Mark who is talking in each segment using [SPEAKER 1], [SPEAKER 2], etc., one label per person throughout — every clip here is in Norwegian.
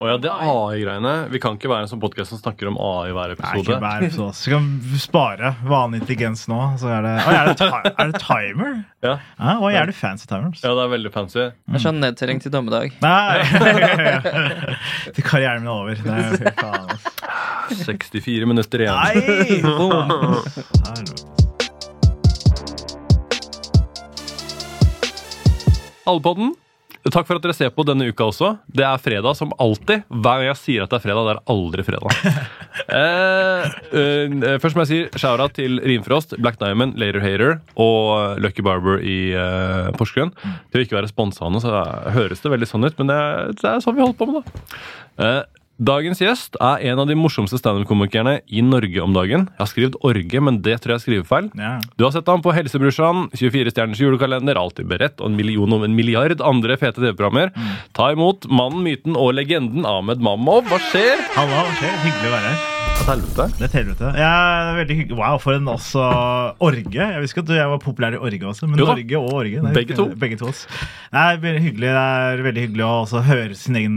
[SPEAKER 1] Ja, det AI-greiene. Vi kan ikke være en sånn podcast som snakker om AI hver episode.
[SPEAKER 2] Nei, ikke hver episode. Så vi kan spare vanlig intelligens nå. Så er det timer?
[SPEAKER 1] Ja.
[SPEAKER 2] Hva er det fancy timers?
[SPEAKER 1] Ja, det er veldig fancy.
[SPEAKER 3] Det er sånn nedtelling til dommedag.
[SPEAKER 2] Nei, til karrieren min er over. Det er faen.
[SPEAKER 1] 64 minutter igjen.
[SPEAKER 2] Nei!
[SPEAKER 3] Boom.
[SPEAKER 1] Allepodden. Takk for at dere ser på denne uka også. Det er fredag som alltid. Hver gang jeg sier at det er fredag, det er aldri fredag. Først må jeg si shout-out til Rimfrost, Black Diamond, Later Hater og Lucky Barber i Porsgrunn. Til å ikke være sponset av noe, så høres det veldig sånn ut, men det er sånn vi holder på med da. Dagens gjest er en av de morsomste stand-up-komikerne i Norge om dagen. Jeg har skrevet Orge, men det tror jeg skriver feil.
[SPEAKER 2] Ja.
[SPEAKER 1] Du har sett ham på Helsebrorsan, 24 stjerners julekalender, Alltid beredt, og 1 million og 1 milliard andre fete TV-programmer. Ta imot mannen, myten og legenden Ahmed Mamov. Hva skjer?
[SPEAKER 2] Hallo, hva skjer? Hyggelig å være her.
[SPEAKER 1] Hva helvete?
[SPEAKER 2] Det er et helvete. Ja, det er veldig hyggelig. Wow, for en også Orge. Jeg visste ikke at jeg var populær i Orge også, men Norge og Orge.
[SPEAKER 1] Begge to.
[SPEAKER 2] Begge to også. Det er veldig hyggelig. Det er veldig hyggelig å også høre sin egen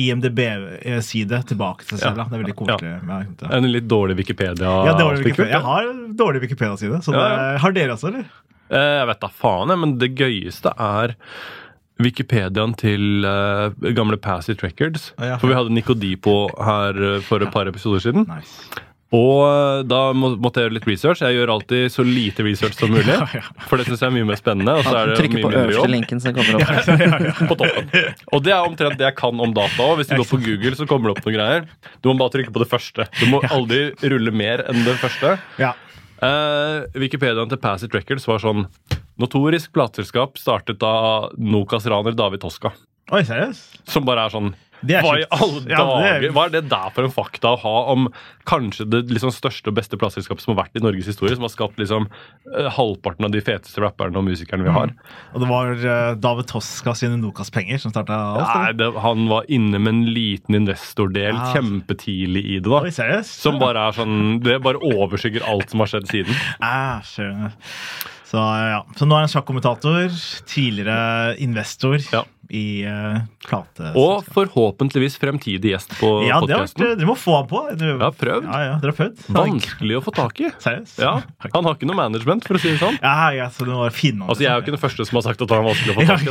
[SPEAKER 2] IMDb-side tilbake til seg selv. Det er veldig koselig. Ja.
[SPEAKER 1] En litt dårlig Wikipedia.
[SPEAKER 2] Ja, jeg har en dårlig Wikipedia-side, så har dere også, eller?
[SPEAKER 1] Jeg vet da faen, men det gøyeste er Wikipediaen til gamle Passit Records. For vi hadde Nico D på her for et par episoder siden.
[SPEAKER 2] Nice.
[SPEAKER 1] Og da måtte jeg gjøre litt research. Jeg gjør alltid så lite research som mulig, for det synes jeg er mye mer spennende. Og så er det
[SPEAKER 3] Trykker
[SPEAKER 1] mye
[SPEAKER 3] på
[SPEAKER 1] mindre
[SPEAKER 3] øverste
[SPEAKER 1] jobb.
[SPEAKER 3] linken som kommer opp.
[SPEAKER 1] På toppen. Og det er omtrent det jeg kan om data også. Hvis du går på Google, så kommer det opp noen greier. Du må bare trykke på det første. Du må aldri rulle mer enn det første.
[SPEAKER 2] Ja.
[SPEAKER 1] Wikipediaen til Passit Records var sånn: notorisk plateselskap startet av Nokas-raner David Toska.
[SPEAKER 2] Oi, seriøst?
[SPEAKER 1] Som bare er sånn,
[SPEAKER 2] Det er
[SPEAKER 1] hva i
[SPEAKER 2] sjukt.
[SPEAKER 1] alle
[SPEAKER 2] Ja,
[SPEAKER 1] dager? Hva er det der for en fakta å ha om kanskje det liksom største og beste plateselskapet som har vært i Norges historie, som har skapt liksom halvparten av de feteste rapperne og musikerne vi har?
[SPEAKER 2] Og det var David Toska sine Nokas-penger som startet alt,
[SPEAKER 1] Nei, han var inne med en liten investordel kjempetidlig i det da.
[SPEAKER 2] Oi, seriøst?
[SPEAKER 1] Som bare er sånn, det bare overskygger alt som har skjedd siden.
[SPEAKER 2] Skjønner. Så ja, så nå er han sjakkommentator, tidligere investor i plate.
[SPEAKER 1] Og forhåpentligvis fremtidig gjest på podcasten.
[SPEAKER 2] Dere må få han på.
[SPEAKER 1] Ja, prøvd.
[SPEAKER 2] Ja, dere har prøvd.
[SPEAKER 1] Vanskelig å få tak i.
[SPEAKER 2] Seriøst?
[SPEAKER 1] Ja, han har ikke noe management, for å si det sånn.
[SPEAKER 2] Ja, så det må finne han.
[SPEAKER 1] Altså, jeg er jo ikke den første som har sagt at han er vanskelig å få tak i.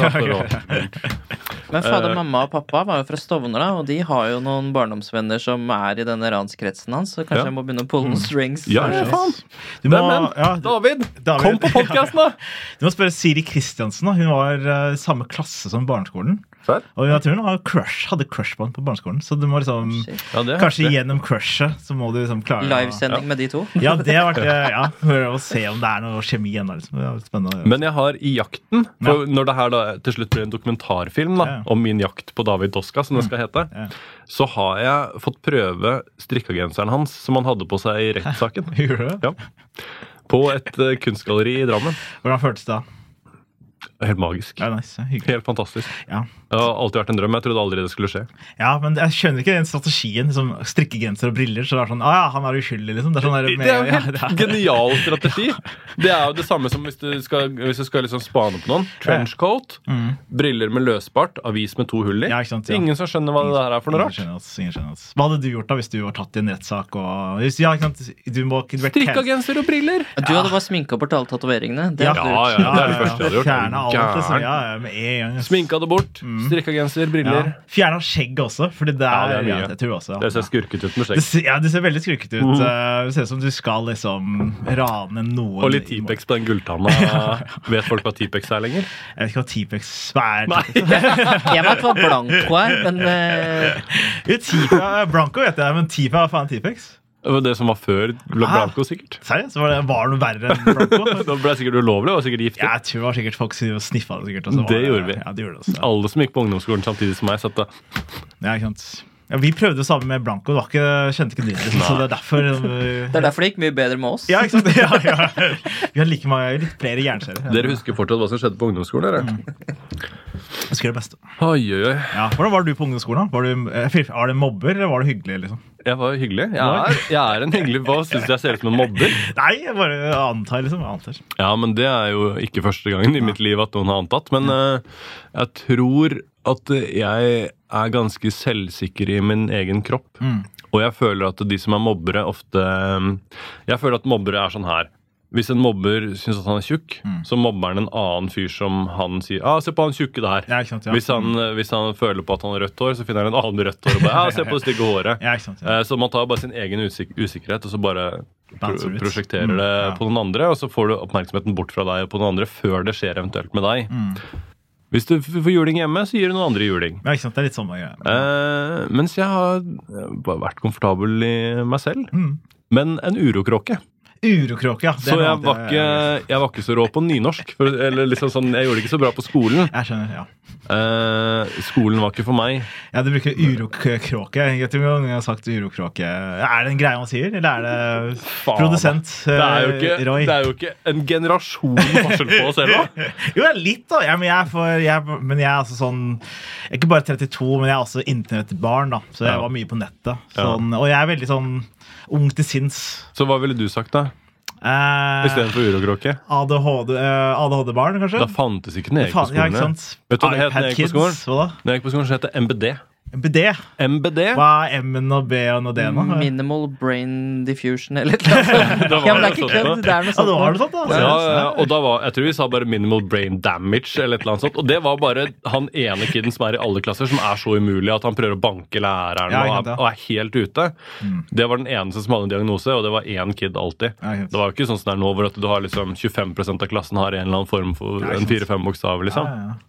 [SPEAKER 3] Men fader, mamma og pappa var jo fra Stovner da, og de har jo noen barndomsvenner som er i denne ranskretsen hans, så kanskje jeg må begynne å pulle noen strings.
[SPEAKER 1] Ja, faen. David, kom på podcasten da!
[SPEAKER 2] Du må spørre Siri Kristiansen da. Hun var samme klasse som barneskolen. Og jeg tror hun hadde crush på han på barneskolen. Så du må liksom kanskje gjennom crushet så må du liksom klare
[SPEAKER 3] livesending med de to.
[SPEAKER 2] Ja, det har vært høre og se om det er noe kjemi igjen liksom. Det er spennende.
[SPEAKER 1] Men jeg har i jakten, for når det her da til slutt blir en dokumentarfilm da, om min jakt på David Toska, som det skal hete, så har jeg fått prøve strikkagenseren hans som han hadde på seg i rettssaken.
[SPEAKER 2] Gjorde du det?
[SPEAKER 1] Ja. På et kunstgalleri i Drammen.
[SPEAKER 2] Hvordan føltes det da?
[SPEAKER 1] Helt magisk.
[SPEAKER 2] Ja, nice.
[SPEAKER 1] Helt fantastisk.
[SPEAKER 2] Ja.
[SPEAKER 1] Det har alltid vært en drøm. Jeg trodde aldri det skulle skje.
[SPEAKER 2] Ja, men jeg skjønner ikke den strategien. Liksom, strikkegenser og briller, så det er sånn, han er uskyldig, liksom. Det er, sånn der,
[SPEAKER 1] det er jo helt genial strategi. Det er jo det samme som hvis du skal liksom spane på noen. Trenchcoat, briller med løsbart, avis med 2 hull i. Ingen som skjønner hva det der er for noe rart.
[SPEAKER 2] Ingen skjønner. Hva hadde du gjort da hvis du var tatt i en rettssak?
[SPEAKER 1] Strikkegenser og briller!
[SPEAKER 3] Du hadde bare sminket bort alle tatoveringene.
[SPEAKER 1] Det er det første jeg hadde gjort.
[SPEAKER 2] Fjernet alt, liksom. Med en gang.
[SPEAKER 1] Sminka det bort. Strikkegenser, briller.
[SPEAKER 2] Fjernet skjegg også, fordi det er mye. Jeg tror også.
[SPEAKER 1] Det ser skurket ut med skjegg.
[SPEAKER 2] Det ser veldig skurket ut. Det ser ut som du skal liksom rane noen.
[SPEAKER 1] Og litt T-Pex på den gulltanna. Vet folk hva T-Pex er lenger?
[SPEAKER 2] Jeg vet ikke hva T-Pex er.
[SPEAKER 3] Jeg vet hva Blanco er, men
[SPEAKER 2] Blanco vet jeg, men T-Pex, hva faen T-Pex?
[SPEAKER 1] Det var det som var før Blanco, sikkert.
[SPEAKER 2] Seriøst? Var det noe verre enn Blanco?
[SPEAKER 1] Det ble sikkert ulovlig, og sikkert giftig.
[SPEAKER 2] Jeg tror det var sikkert folk som sniffa det sikkert.
[SPEAKER 1] Det gjorde vi.
[SPEAKER 2] Ja, det gjorde det også.
[SPEAKER 1] Alle som gikk på ungdomsskolen samtidig som meg, satt det.
[SPEAKER 2] Ja, ikke sant. Ja, vi prøvde det samme med Blanco, kjente ikke det, så det er derfor
[SPEAKER 3] det er derfor det gikk mye bedre med oss.
[SPEAKER 2] Ja, ikke sant? Ja. Vi har litt flere jernskjærer.
[SPEAKER 1] Dere husker fortsatt hva som skjedde på ungdomsskolen, eller?
[SPEAKER 2] Jeg husker det beste.
[SPEAKER 1] Oi.
[SPEAKER 2] Ja, hvordan var du på ungdomsskolen? Var det mobber, eller var du hyggelig, liksom?
[SPEAKER 1] Jeg var hyggelig. Jeg er en hyggelig. Hva synes jeg ser ut som en mobber?
[SPEAKER 2] Nei, jeg bare antar, liksom.
[SPEAKER 1] Ja, men det er jo ikke første gangen i mitt liv at noen har antatt, men jeg tror at jeg ganske selvsikker I min egen kropp. Og jeg føler at de som mobbere ofte... Jeg føler at mobbere sånn her. Hvis en mobber synes at han tjukk, så mobber han en annen fyr som han sier, se på han tjukke der.
[SPEAKER 2] Ja, ikke sant, ja.
[SPEAKER 1] Hvis han føler på at han har rødt hår, så finner han en annen med rødt hår og bare, se på det stygge håret.
[SPEAKER 2] Ja, ikke sant, ja.
[SPEAKER 1] Så man tar bare sin egen usikkerhet, og så bare prosjekterer det på noen andre, og så får du oppmerksomheten bort fra deg og på noen andre, før det skjer eventuelt med deg. Hvis du får juling hjemme, så gir du noen andre juling.
[SPEAKER 2] Ja, ikke sant, det litt sånn greie.
[SPEAKER 1] Mens jeg har bare vært komfortabel I meg selv. Men en urokråke.
[SPEAKER 2] Urokråke, ja.
[SPEAKER 1] Så jeg var ikke så rå på nynorsk. Eller liksom sånn, jeg gjorde det ikke så bra på skolen.
[SPEAKER 2] Jeg skjønner, ja.
[SPEAKER 1] Skolen var ikke for meg.
[SPEAKER 2] Ja, du bruker urokråke. Jeg tror jeg har sagt urokråke. Det en greie man sier, eller det produsent Roy?
[SPEAKER 1] Det jo ikke en generasjon forskjell på oss selv, da.
[SPEAKER 2] Jo, litt da. Ja, men jeg altså sånn, jeg ikke bare 32, men jeg også internettbarn da. Så jeg var mye på nettet. Sånn, og jeg veldig sånn ung til sinns. Så
[SPEAKER 1] hva ville du sagt da? I stedet for urokråke?
[SPEAKER 2] ADHD-barn, kanskje?
[SPEAKER 1] Da fantes ikke den egen på skolen.
[SPEAKER 2] Ja, ikke sant?
[SPEAKER 1] Vet du hva det het når jeg gikk på skolen? Når jeg gikk på skolen så het det MBD. MBD?
[SPEAKER 2] Hva M-en og B-en og D-en?
[SPEAKER 3] Minimal brain diffusion eller noe sånt. Ja, men det ikke kødd, det noe sånt.
[SPEAKER 2] Ja, det var noe sånt da.
[SPEAKER 1] Ja, og da jeg tror vi sa bare minimal brain damage eller et eller annet sånt. Og det var bare han ene kiden som I alle klasser, som så umulig at han prøver å banke læreren og helt ute. Det var den eneste som hadde en diagnose, og det var én kid alltid. Det var jo ikke sånn som det nå, hvor at du har liksom 25% av klassen har en eller annen form for en 4-5 bokstav, liksom.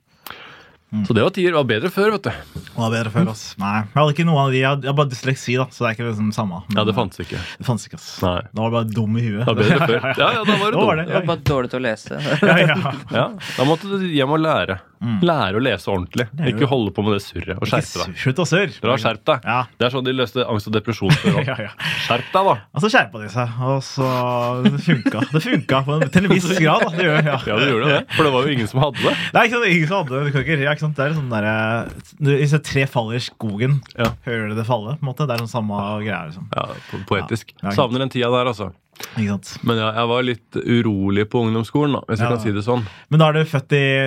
[SPEAKER 1] Så det var bedre før, vet du.
[SPEAKER 2] Det var bedre før, ass. Nei, jeg hadde ikke noe av de. Jeg hadde bare dysleksi, da, så det ikke liksom samme. Men,
[SPEAKER 1] ja, det fantes ikke.
[SPEAKER 2] Det fantes ikke, ass.
[SPEAKER 1] Nei.
[SPEAKER 2] Da var det bare dum I huet.
[SPEAKER 1] Det var bedre før. Ja, da var det dum.
[SPEAKER 3] Det var bare dårlig til å lese.
[SPEAKER 1] Ja, da måtte du hjem og lære. Lære å lese ordentlig. Ikke holde på med det surret og skjerpe deg.
[SPEAKER 2] Slutt å surre.
[SPEAKER 1] Dere har skjerpt deg.
[SPEAKER 2] Ja.
[SPEAKER 1] Det sånn de løste angst og depresjon før. Skjerp deg da.
[SPEAKER 2] Og så skjerpa de seg, og så det funka. Det funka til en viss grad, da.
[SPEAKER 1] Ja, det gjorde det. For det var jo ingen som hadde det.
[SPEAKER 2] Nei, ikke sant, ingen som hadde det. Det sånn der hvis et tre faller I skogen, hører du det falle, på en måte. Det sånn samme greier, liksom.
[SPEAKER 1] Ja, poetisk. Savner den tida der, altså. Men jeg var litt urolig på ungdomsskolen, da, hvis jeg kan si det sånn.
[SPEAKER 2] Men da du født I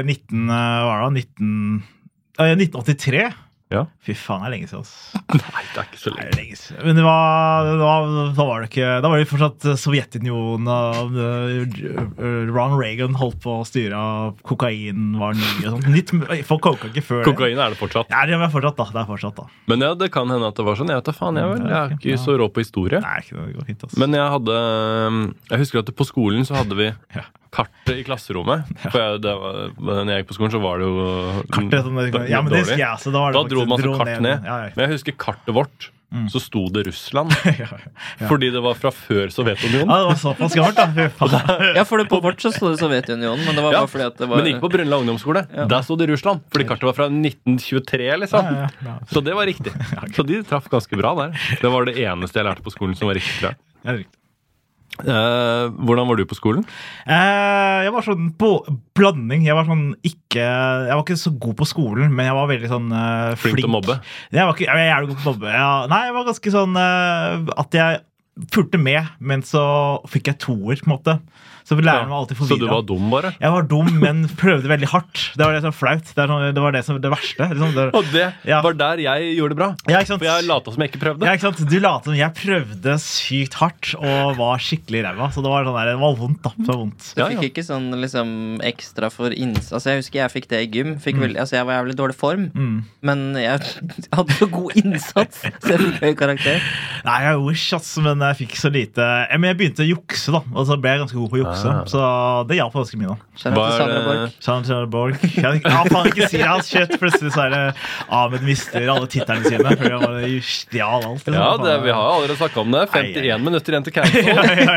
[SPEAKER 2] 1983? Ja. Fy faen, det lenge siden, altså.
[SPEAKER 1] Nei, det ikke så lenge.
[SPEAKER 2] Men da var det ikke. Da var det fortsatt Sovjetunionen og Ronald Reagan holdt på å styre, kokain var ny og sånt. Nytt, folk koka ikke før.
[SPEAKER 1] Kokain det fortsatt.
[SPEAKER 2] Ja, det fortsatt da.
[SPEAKER 1] Men ja, det kan hende at det var sånn. Jeg vet da faen, jeg ikke så rå på historie.
[SPEAKER 2] Nei, ikke det går fint, altså.
[SPEAKER 1] Men jeg husker at på skolen så hadde vi kartet I klasserommet. For når jeg gikk på skolen så var det jo
[SPEAKER 2] kartet, ja, men det husker jeg, så da
[SPEAKER 1] dro man så kart ned. Men jeg husker kartet vårt, så sto det Russland. Fordi det var fra før Sovjetunionen.
[SPEAKER 2] Ja, det var såpass gammelt da.
[SPEAKER 3] Ja, for på vårt så stod det Sovjetunionen, men det var bare fordi at det var...
[SPEAKER 1] Men ikke på Brønnøy ungdomsskole. Der stod det Russland, fordi kartet var fra 1923, liksom. Så det var riktig. Så de traff ganske bra der. Det var det eneste jeg lærte på skolen som var riktig, tror jeg.
[SPEAKER 2] Ja, riktig.
[SPEAKER 1] Hvordan var du på skolen?
[SPEAKER 2] Jeg var sånn på blanding. Jeg var ikke så god på skolen, men jeg var veldig sånn flink
[SPEAKER 1] til å mobbe?
[SPEAKER 2] Jeg var god på å mobbe. Nei, jeg var ganske sånn at jeg fulgte med, men så fikk jeg toer på en måte. Så læreren var alltid forvirret.
[SPEAKER 1] Så du var dum bare?
[SPEAKER 2] Jeg var dum, men prøvde veldig hardt. Det var det som flaut. Det var det som det verste.
[SPEAKER 1] Og det var der jeg gjorde det bra.
[SPEAKER 2] Ja, ikke sant?
[SPEAKER 1] For jeg latet som jeg ikke prøvde.
[SPEAKER 2] Ja, ikke sant? Du latet som jeg prøvde sykt hardt og var skikkelig ræva. Så det var vondt da. Det var vondt.
[SPEAKER 3] Du fikk ikke sånn liksom ekstra for innsats. Altså jeg husker jeg fikk det I gym. Altså jeg var jævlig dårlig form, men jeg hadde så god innsats, så jeg fikk høy karakter.
[SPEAKER 2] Nei, jeg wish, men jeg fikk så lite. Men jeg begynte å jukse da, og så ble jeg ganske god på å jukse. Så det hjalp ganske mye da. Sandra Borg. Jeg kan ikke si hans kjøtt. Plutselig så det Ahmed mister alle titlene sine fordi han var stjal alt.
[SPEAKER 1] Ja, vi har jo allerede snakket om det. 51 minutter igjen til cancel.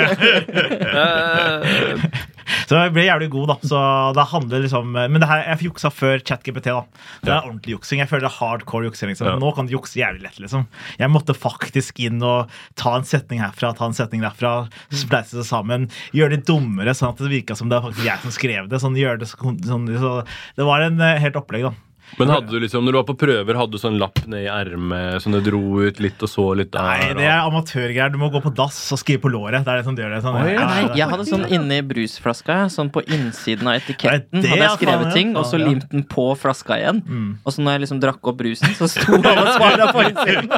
[SPEAKER 2] Så jeg ble jævlig god da. Så det handler liksom. Men det her, jeg fikk juksa før ChatGPT da. Det ordentlig juksing. Jeg føler det hardcore juksing liksom. Nå kan du jukse jævlig lett liksom. Jeg måtte faktisk inn og ta en setning herfra, ta en setning derfra, spleise det sammen, gjøre det dummere sånn at det virket som det var faktisk jeg som skrev det. Sånn, gjør det sånn, så det var en helt opplegg da.
[SPEAKER 1] Men hadde du liksom, når du var på prøver, hadde du sånn lapp ned i ermet, sånn du dro ut litt og så litt der?
[SPEAKER 2] Nei, det amatørgreier. Du må gå på dass og skrive på låret. Det er det som gjør det. Sånn,
[SPEAKER 3] Nei, jeg hadde sånn inni brusflaska, sånn på innsiden av etiketten
[SPEAKER 2] Nei, det
[SPEAKER 3] hadde jeg
[SPEAKER 2] er
[SPEAKER 3] skrevet
[SPEAKER 2] faen,
[SPEAKER 3] ting, og så limt den på flaska igjen. Og så når jeg liksom drakk opp brusen, så sto alle svarene på innsiden.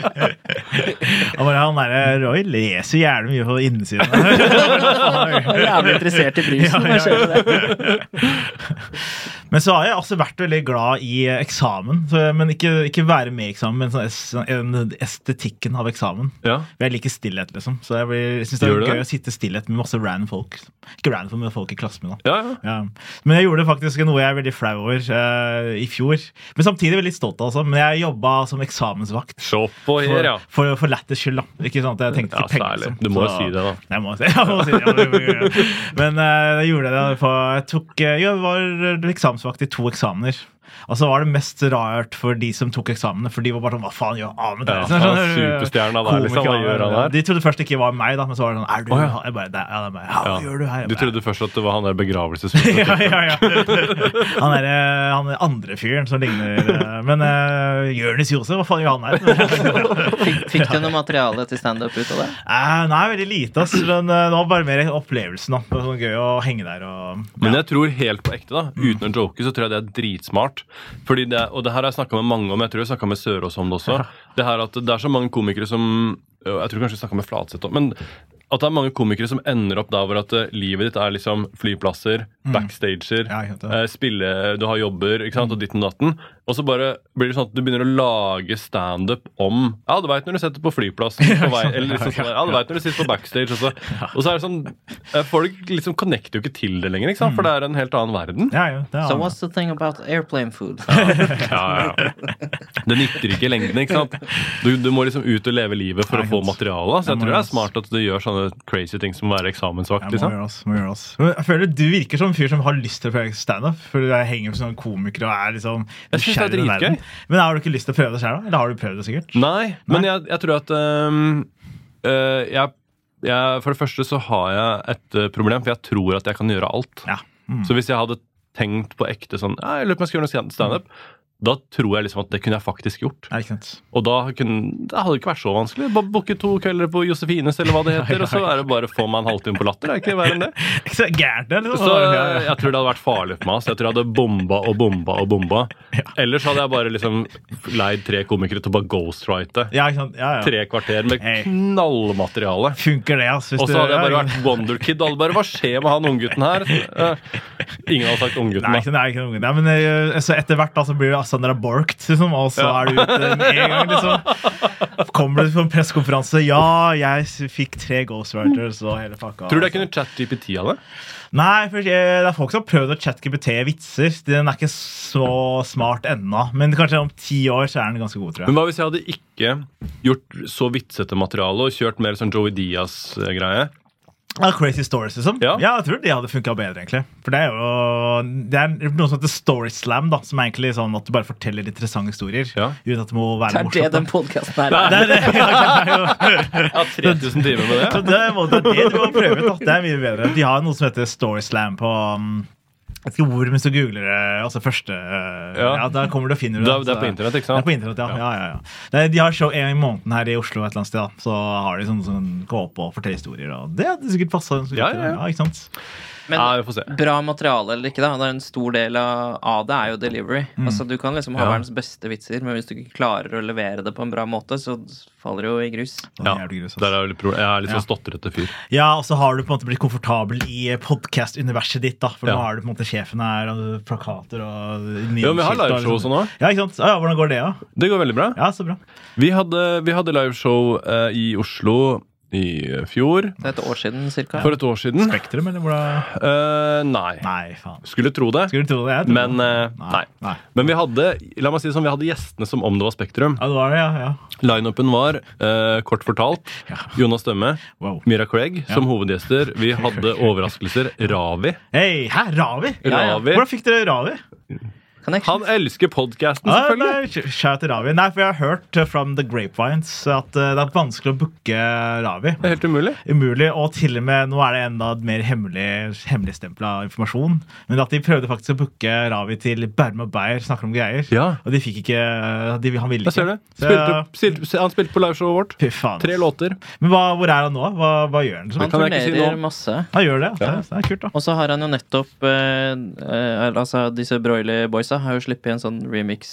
[SPEAKER 2] Og bare han der, Roy leser gjerne mye på innsiden.
[SPEAKER 3] Jeg er jævlig interessert i brusen. Hva skjer med det?
[SPEAKER 2] Men så har jeg også vært veldig glad i eksamen. Men ikke være med i eksamen, men sånn estetikken av eksamen.
[SPEAKER 1] Ja.
[SPEAKER 2] Jeg liker stillhet, liksom. Så jeg synes det er
[SPEAKER 1] Gjør du
[SPEAKER 2] gøy
[SPEAKER 1] det?
[SPEAKER 2] å sitte stillhet med masse random folk. Ikke random, men folk i klassen min. Da.
[SPEAKER 1] Ja.
[SPEAKER 2] Ja. Men jeg gjorde faktisk noe jeg er veldig flau over i fjor. Men samtidig veldig stolt av også. Men jeg jobbet som eksamensvakt.
[SPEAKER 1] Se på her, ja.
[SPEAKER 2] For latters skyld, da. Ikke sånn at jeg tenkte
[SPEAKER 1] Ja,
[SPEAKER 2] ikke penger.
[SPEAKER 1] særlig.
[SPEAKER 2] Liksom.
[SPEAKER 1] Du må jo
[SPEAKER 2] Så-
[SPEAKER 1] si det, da.
[SPEAKER 2] Jeg må si det. Ja. Men jeg gjorde det. Jeg var eksamensvakt i 2 eksamener. Og så var det mest rart for de som tok eksamene, for de var bare sånn, hva faen gjør han med det?
[SPEAKER 1] Ja,
[SPEAKER 2] Sånn,
[SPEAKER 1] han er superstjerna der, liksom, hva gjør han her?
[SPEAKER 2] De trodde først det ikke var meg, da, men så var det sånn, er du?
[SPEAKER 1] Å, ja.
[SPEAKER 2] Jeg bare, det er meg. Ja, hva gjør du her? Jeg
[SPEAKER 1] Du
[SPEAKER 2] bare,
[SPEAKER 1] trodde først at det var han der begravelsesfyren.
[SPEAKER 2] ja. Han er andre fyren som ligner. Men Jørnis Jose, hva faen gjør han her?
[SPEAKER 3] Fikk du noe materiale til stand-up ut av det?
[SPEAKER 2] Nei, veldig lite, ass. Men det var bare mer opplevelsen, da. Det var sånn gøy å henge der og...
[SPEAKER 1] Men jeg tror helt på ekte, da, uten å joke, så tror jeg det er dritsmart. Fordi og det her har jeg snakket med mange om, jeg tror jeg snakket med Sørås om det også. Det her at det er så mange komikere som, jeg tror kanskje jeg snakket med Fladseth også, men at det er mange komikere som ender opp der hvor at livet ditt er liksom flyplasser, backstager,
[SPEAKER 2] Ja, ikke sant,
[SPEAKER 1] spille, du har jobber, ikke sant, og ditten og datten. Og så bare blir det sånn at du begynner å lage stand-up om, ja, du vet når du setter på flyplassen på vei, eller liksom sånn der, ja, du vet når du sitter på backstage også. Og så er det sånn, folk liksom connecter jo ikke til det lenger, ikke sant, for det er en helt annen verden.
[SPEAKER 2] Ja, det er
[SPEAKER 3] So what's the thing about airplane food?
[SPEAKER 1] Ja. Det nytter ikke i lengden, ikke sant? Du må liksom ut og leve livet for
[SPEAKER 2] Nei,
[SPEAKER 1] å få
[SPEAKER 2] sant.
[SPEAKER 1] materiale. Så jeg
[SPEAKER 2] Jeg må
[SPEAKER 1] tror det
[SPEAKER 2] gjøre
[SPEAKER 1] er smart at du gjør sånne crazy ting som å være eksamensvakt,
[SPEAKER 2] Må
[SPEAKER 1] liksom.
[SPEAKER 2] gjøre oss. Men jeg føler du virker som en fyr som har lyst til å prøve stand-up. For du henger med sånne komikere og er liksom
[SPEAKER 1] Jeg synes det er
[SPEAKER 2] nysgjerrig i
[SPEAKER 1] dritgøy.
[SPEAKER 2] verden. Men har du ikke lyst til å prøve det selv da? Eller har du prøvd det sikkert?
[SPEAKER 1] Nei, men jeg tror at for det første så har jeg et problem, for jeg tror at jeg kan gjøre alt.
[SPEAKER 2] Ja.
[SPEAKER 1] Så hvis jeg hadde tenkt på ekte sånn, ja, jeg lurer på om jeg skal gjøre noe stand-up, da tror jeg liksom at det kunne jeg faktisk gjort.
[SPEAKER 2] Nei, ikke sant.
[SPEAKER 1] Og da hadde det ikke vært så vanskelig. Bare booke 2 kvelder på Josefines, eller hva det heter, og så er det bare å få meg en halvtime på Latter. Det er ikke verre enn det.
[SPEAKER 2] Ikke så gærent det, liksom.
[SPEAKER 1] Så
[SPEAKER 2] Ja.
[SPEAKER 1] jeg tror det hadde vært farlig for meg. Så jeg tror jeg hadde bomba. Ellers hadde jeg bare liksom leid 3 komikere til å bare ghostwrite.
[SPEAKER 2] Ja, ikke sant. Ja.
[SPEAKER 1] 3 kvarter med
[SPEAKER 2] Hey.
[SPEAKER 1] knallmateriale.
[SPEAKER 2] Funker det, altså.
[SPEAKER 1] Og så hadde jeg bare vært Wonderkid. Alle bare, hva skjer med han unggutten her? Ingen hadde sagt unggutten.
[SPEAKER 2] Nei,
[SPEAKER 1] da.
[SPEAKER 2] ikke det er ikke noe. Men så etter hvert da, så blir det Sandra Borcht, liksom, og så er du ute med en gang, liksom. Kommer du på en pressekonferanse, ja, jeg fikk 3 ghostwriters og hele pakka.
[SPEAKER 1] Tror du jeg kunne chat-GPT av det?
[SPEAKER 2] Nei, for det er folk som har prøvd å chat-GPT vitser. Den er ikke så smart ennå, men kanskje om 10 år så er den ganske god, tror jeg.
[SPEAKER 1] Men hva hvis jeg hadde ikke gjort så vitsete materiale og kjørt mer sånn Joey Diaz-greie?
[SPEAKER 2] Ja, Crazy Stories, liksom.
[SPEAKER 1] Ja.
[SPEAKER 2] Jeg tror det hadde funket bedre, egentlig. For det er jo det er noe som heter Story Slam, da, som er egentlig sånn at du bare forteller interessante historier.
[SPEAKER 1] Ja.
[SPEAKER 2] Uten at det må være
[SPEAKER 3] Det er
[SPEAKER 2] morsomt.
[SPEAKER 3] det den
[SPEAKER 2] da.
[SPEAKER 3] podcasten her
[SPEAKER 2] Det
[SPEAKER 3] er.
[SPEAKER 2] er det, ja, det er jo
[SPEAKER 1] Jeg har 3000 timer med det.
[SPEAKER 2] Så det er det du må prøve ut, da. Det er mye bedre. De har noe som heter Story Slam på jeg vet ikke hvor, hvis du googler det, altså første ja, der kommer du og finner det.
[SPEAKER 1] Det er på internett, ikke
[SPEAKER 2] Det er
[SPEAKER 1] sant?
[SPEAKER 2] på internett, ja. De har show en i måneden her i Oslo et eller annet sted, da. Så har de sånn gå opp og fortelle historier, og det hadde sikkert passet.
[SPEAKER 1] Ja.
[SPEAKER 2] Ikke sant?
[SPEAKER 3] Men
[SPEAKER 1] Ja, vi får se.
[SPEAKER 3] bra materiale eller ikke, da. Det er en stor del av det er jo delivery. Altså, du kan liksom ha
[SPEAKER 1] Ja.
[SPEAKER 3] verdens beste vitser, men hvis du ikke klarer å levere det på en bra måte, så faller det jo i grus.
[SPEAKER 2] Det er
[SPEAKER 1] Ja,
[SPEAKER 2] jævlig grus, altså.
[SPEAKER 1] der er jo litt jeg er litt
[SPEAKER 2] Ja.
[SPEAKER 1] sånn stotrete fyr.
[SPEAKER 2] Ja, og så har du på en måte blitt komfortabel i podcast-universet ditt, da. For nå
[SPEAKER 1] Ja.
[SPEAKER 2] er du på en måte sjefen her, og plakater og
[SPEAKER 1] Ja, vi har liveshow og sånn også.
[SPEAKER 2] Ja, ikke sant? Ja, hvordan går det, da?
[SPEAKER 1] Det går veldig bra.
[SPEAKER 2] Ja, så bra.
[SPEAKER 1] Vi hadde liveshow i Oslo i fjor.
[SPEAKER 3] Det er et år siden, cirka.
[SPEAKER 1] For et år siden.
[SPEAKER 2] Spektrum, eller hvordan?
[SPEAKER 1] Nei.
[SPEAKER 2] Nei, faen.
[SPEAKER 1] Skulle tro det.
[SPEAKER 2] Skulle du tro det? Jeg tror
[SPEAKER 1] Men
[SPEAKER 2] det.
[SPEAKER 1] nei. Men vi hadde, la meg si det sånn, vi hadde gjestene som om det var Spektrum.
[SPEAKER 2] Ja, det var det, ja.
[SPEAKER 1] Line-upen var, kort fortalt,
[SPEAKER 2] Ja.
[SPEAKER 1] Jonas Stømme,
[SPEAKER 2] Wow.
[SPEAKER 1] Mira Craig som hovedgjester. Vi hadde overraskelser. Ravi.
[SPEAKER 2] Hei, hæ, Ravi?
[SPEAKER 1] Ravi.
[SPEAKER 2] Hvordan fikk dere Ravi?
[SPEAKER 3] Connection.
[SPEAKER 1] Han elsker podcasten, selvfølgelig.
[SPEAKER 2] Shout til Ravi. Nei, for jeg har hørt from the grapevines at det er vanskelig å booke Ravi.
[SPEAKER 1] Det er helt umulig.
[SPEAKER 2] Umulig, og til og med nå er det enda mer hemmeligstempla informasjon. Men at de prøvde faktisk å booke Ravi til Bærum og Beyer, snakker om greier.
[SPEAKER 1] Ja.
[SPEAKER 2] Og de fikk ikke han ville
[SPEAKER 1] Jeg ser
[SPEAKER 2] ikke.
[SPEAKER 1] det. Han spilte på liveshowet vårt.
[SPEAKER 2] Fy faen.
[SPEAKER 1] 3 låter.
[SPEAKER 2] Men hvor er han nå? Hva gjør han?
[SPEAKER 3] Han
[SPEAKER 1] kan jeg ikke si
[SPEAKER 3] turnerer
[SPEAKER 1] nå.
[SPEAKER 3] masse.
[SPEAKER 2] Han gjør det. Det er kult, da.
[SPEAKER 3] Og så har han jo nettopp altså disse Broily Boysa har jo slippet en sånn remix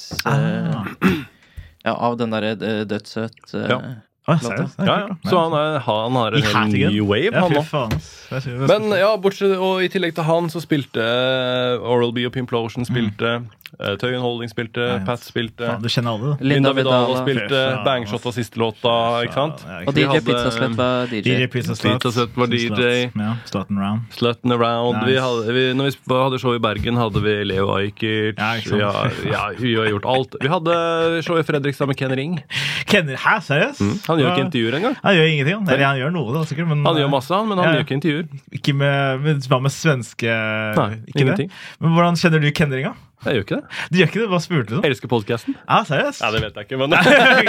[SPEAKER 3] av den derre dødssøt
[SPEAKER 2] Seriøst?
[SPEAKER 1] Ja. Så han har en hel ny wave,
[SPEAKER 2] Ja,
[SPEAKER 1] han
[SPEAKER 2] fy
[SPEAKER 1] nå.
[SPEAKER 2] faen.
[SPEAKER 1] Men ja, bortsett, og i tillegg til han så spilte Oral-B og Pimplotion spilte, Tøyen Holding spilte, Pat spilte,
[SPEAKER 2] Faen, du kjenner alle, da.
[SPEAKER 1] Linda Vidal
[SPEAKER 3] Vidala.
[SPEAKER 1] spilte,
[SPEAKER 2] Fy faen,
[SPEAKER 1] Bangshot var siste låta, ikke sant?
[SPEAKER 2] Ja,
[SPEAKER 3] Og
[SPEAKER 1] Vi
[SPEAKER 3] DJ
[SPEAKER 1] hadde-
[SPEAKER 3] Pizzaslut var DJ.
[SPEAKER 2] DJ Pizza
[SPEAKER 1] Pizzaslut var DJ.
[SPEAKER 2] Ja, Slutting Around.
[SPEAKER 1] Slutting Around.
[SPEAKER 2] Nice.
[SPEAKER 1] Når vi hadde show i Bergen, hadde vi Leo Ajkic.
[SPEAKER 2] Ja, ikke sant?
[SPEAKER 1] Vi har gjort alt. Vi hadde show i Fredrikstad med Ken Ring.
[SPEAKER 2] Hæ, seriøst?
[SPEAKER 1] Han gjør ikke intervjuer engang.
[SPEAKER 2] Han gjør ingenting. Eller han gjør noe, da, sikkert. Men,
[SPEAKER 1] Han gjør masse, men han
[SPEAKER 2] Ja.
[SPEAKER 1] gjør ikke intervjuer.
[SPEAKER 2] Ikke med svenske
[SPEAKER 1] Nei,
[SPEAKER 2] ikke
[SPEAKER 1] ingenting.
[SPEAKER 2] det? Men hvordan kjenner du Kendringa?
[SPEAKER 1] Jeg gjør ikke det.
[SPEAKER 2] Du gjør ikke det? Hva spurte du?
[SPEAKER 1] Jeg elsker podcasten.
[SPEAKER 2] Ja, seriøst?
[SPEAKER 1] Ja, det vet jeg ikke, men